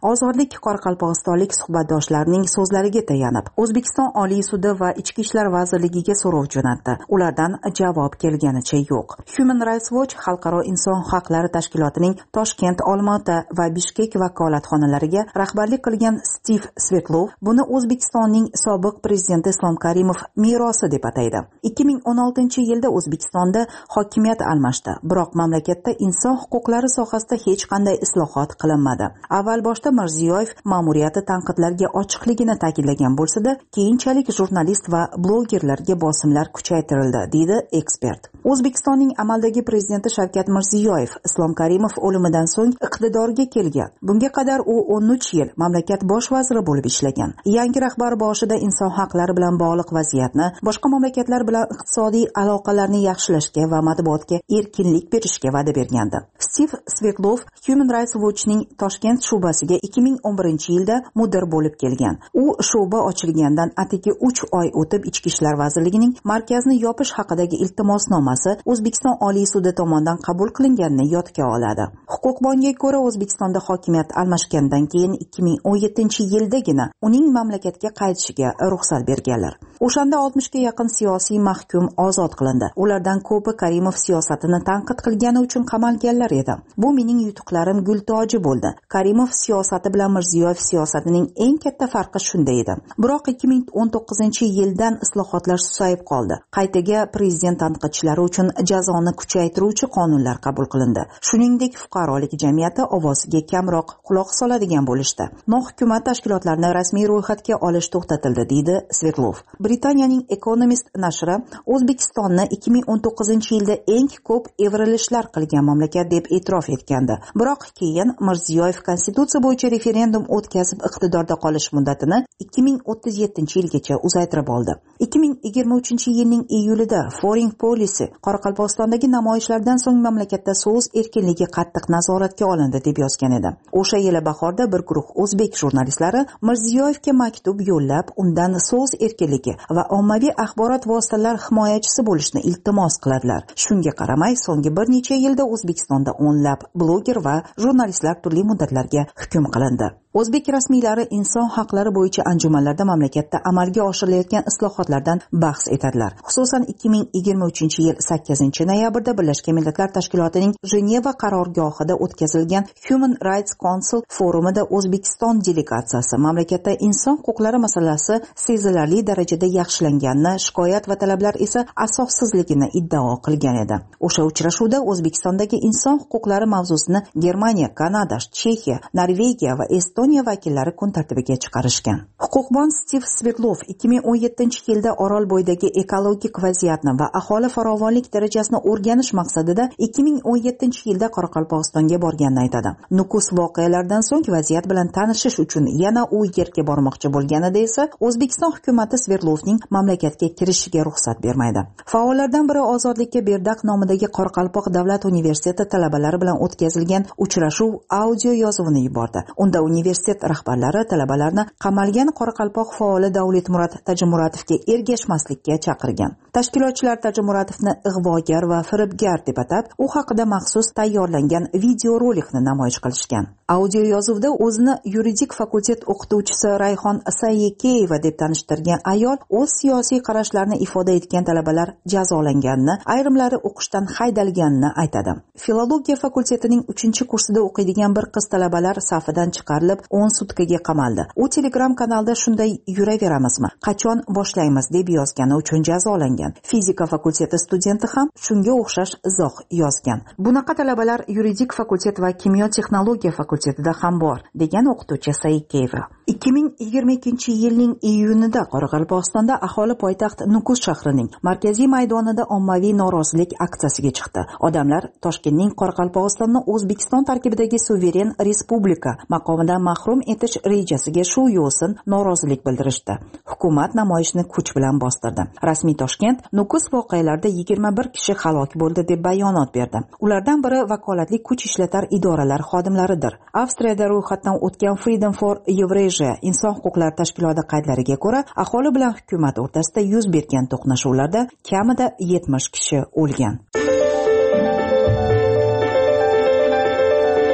ozodlik qoraqalpog'istonlik suhbatdoshlarning so'zlariga tayanib O'zbekiston Oliy sudi va Ichki ishlar vazirligiga so'rov jo'natdi. Ulardan javob kelganicha yo'q. Human Rights Watch xalqaro inson huquqlari tashkilotining Toshkent, Olmaota va Bishkek vakolatxonalariga rahbarlik qilgan Stiv Svetlov buni O'zbekistonning sobiq prezidenti Islom Karimov merosi deb ataydi. ikki ming o'n oltinchi yilda O'zbekistonda hokimiyat almashdi, biroq mamlakatda inson huquqlari sohasida hech qanday islohot qilinmadi. Avval boshda Mirziyoyev ma'muriyati tanqidlarga ochiqligini ta'kidlagan bo'lsa-da, keyinchalik jurnalist va blogerlarga bosimlar kuchaytirildi, deydi ekspert. O'zbekistonning amaldagi prezidenti Shavkat Mirziyoyev Islom Karimov o'limidan so'ng iqtidorga kelgan. Bunga qadar u o'n uch yil mamlakat bosh vaziri bo'lib ishlagan. Yangi rahbar boshida inson huquqlari bilan bog'liq vaziyatni, boshqa mamlakatlar bilan iqtisodiy aloqalarni yaxshilashga va matbuotga erkinlik berishga va'da bergandi. Stiv Svetlov Human Rights Watch'ning Toshkent shubasiga ikki ming o'n birinchi yilda mudir bo'lib kelgan. U shuba ochilgandan atigi uch oy o'tib Ichki ishlar vazirligining markazni yopish haqidagi iltimosnomasi O'zbekiston Oliy sudi tomonidan qabul qilinganini yodga oladi. Huquqbonga ko'ra, O'zbekistonda hokimiyat almashgandan keyin ikki ming o'n yettinchi yildagina uning mamlakatga qaytishiga ruxsat berganlar. O'shanda oltmishga yaqin siyosiy mahkum ozod qilindi. Ulardan ko'pi Karimov siyosatini tanqid qilgani uchun qamalganlar edi. Bu mening yutuqlarim gul toji bo'ldi. Karimov siyosati bilan Mirziyoyev siyosatining eng katta farqi shunda edi. Biroq ikki ming o'n to'qqizinchi yildan islohotlar susayib qoldi. Qaytaga prezident tanqidchilari uchun jazoni kuchaytiruvchi qonunlar qabul qilindi. Shuningdek, fuqarolik jamiyati ovoziga kamroq quloq soladigan bo'lishdi. Nohukumat tashkilotlarini rasmiy ro'yxatga olish to'xtatildi, deydi Svetlov. Britaniyaning Economist nashri O'zbekistonni ikki ming o'n to'qqizinchi yilda eng ko'p evrilishlar qilgan mamlakat deb e'tirof etgandi. Biroq keyin Mirziyoyev konstitutsiya bo'yicha referendum o'tkazib iqtidorda qolish muddatini ikki ming o'ttiz yettinchi yilgacha uzaytirib oldi. ikki ming yigirma uchinchi yilning iyulida Foreign Policy Qoraqalpog'istondagi namoyishlardan so'ng mamlakatda so'z erkinligi qattiq nazoratga olindi deb yozgan edi. O'sha yili bahorda bir guruh o'zbek jurnalistlari Mirziyoyevga maktub yo'llab, undan so'z erkinligi va ommaviy axborot vositalari himoyachisi bo'lishni iltimos qiladilar. Shunga qaramay, so'nggi bir necha yilda O'zbekistonda o'nlab bloger va jurnalistlar turli muddatlarga hukm qilindi. O'zbek rasmiylari inson huquqlari bo'yicha anjumanlarda mamlakatda amalga oshirilayotgan islohotlardan bahs etadilar. Xususan ikki ming yigirma uchinchi yil sakkizinchi noyabrda Birlashgan Millatlar Tashkilotining Jeneva qarorgohida o'tkazilgan Human Rights Council forumida O'zbekiston delegatsiyasi mamlakatda inson huquqlari masalasi sezilarli darajada yaxshilanganini, shikoyat va talablar esa asossizligini iddao qilgan edi. O'sha uchrashuvda O'zbekistondagi inson huquqlari mavzusini Germaniya, Kanada, Chexiya, Norvegiya va Estoniya vakillari kun tartibiga chiqarishgan. Huquqbon Stiv Svetlov ikki ming o'n yettinchi yilda Orol bo'yidagi ekologik vaziyatni va aholi farovonlik darajasini o'rganish maqsadida ikki ming o'n yettinchi yilda Qoraqalpog'istonga borganini aytadi. Nukus voqealardan so'ng vaziyat bilan tanishish uchun yana u yerga bormoqchi bo'lganida esa O'zbekiston hukumatı Svetlovning mamlakatga kirishiga ruxsat bermaydi. Faollardan biri Ozodlikka Berdaq nomidagi Qoraqalpoq davlat universiteti talabalari bilan o'tkazilgan uchrashuv audio yozuvini yubordi. Unda universitet rahbarlari talabalarni qamalgan Qoraqalpoq faoli Davletmurod Tajimuratovga ergashmaslikka chaqirgan. Tashkilotchilar Tajimuratovni ig'vogar va firibgar deb atab, u haqida maxsus tayyorlangan videorolikni namoyish qilishgan. Audio yozuvda o'zini yuridik fakultet o'qituvchisi Rayhon Sayekeyeva deb tanishtirgan ayol o'z siyosiy qarashlarini ifoda etgan talabalar jazolanganini, ayrimlari o'qishdan haydalganini aytadi. Filologiya fakultetining uchinchi kursida o'qiydigan bir qiz talabalar safidan chiqarilib o'n sutkaga qamaldi. U Telegram kanalda shunday yuraveramizmi, qachon boshlaymiz deb yozgani uchun jazolangan. Fizika fakulteti studenti ham shunga o'xshash izoh yozgan. Bunaqa talabalar yuridik fakultet va kimyo texnologiya fakultetida ham bor, degan o'qituvchi Saikeva. ikki ming yigirma ikkinchi yilning iyunida Qoraqalpog'istonda aholi poytaxt Nukus shahrining markaziy maydonida ommaviy norozilik aksiyasiga chiqdi. Odamlar Toshkentning Qoraqalpog'istonni O'zbekiston tarkibidagi suveren respublika maqomidan mahrum etish rejasiga shu yo'sin norozilik bildirishdi. Hukumat namoyishni kuch bilan bostirdi. Rasmiy Toshkent Nukus voqealarida yigirma bir kishi halok bo'ldi deb bayonot berdi. Ulardan biri vakolatli kuch ishlatar idoralar xodimlaridir. Avstriyada ro'yxatdan o'tgan Freedom for Eurasia inson huquqlari tashkiloti qaydlariga ko'ra, aholi bilan hukumat o'rtasida yuz bergan to'qnashuvlarda kamida yetmish kishi o'lgan.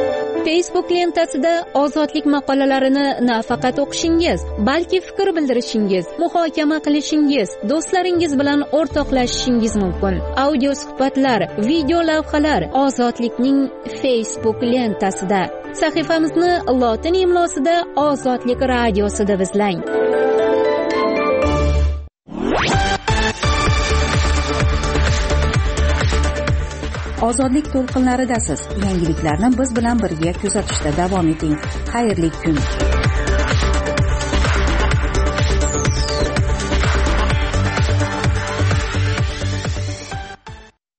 Facebook lentasida ozodlik maqolalarini nafaqat o'qishingiz, balki fikr bildirishingiz, muhokama qilishingiz, do'stlaringiz bilan o'rtoqlashishingiz mumkin. Audio suhbatlar, video lavhalar ozodlikning Facebook lentasida. Sahifamizni lotin imlosida Ozodlik radiosi deb izlang.
Ozodlik to'lqinlaridasiz. Yangiliklarni biz bilan birga kuzatishda davom eting. Xayrli kun.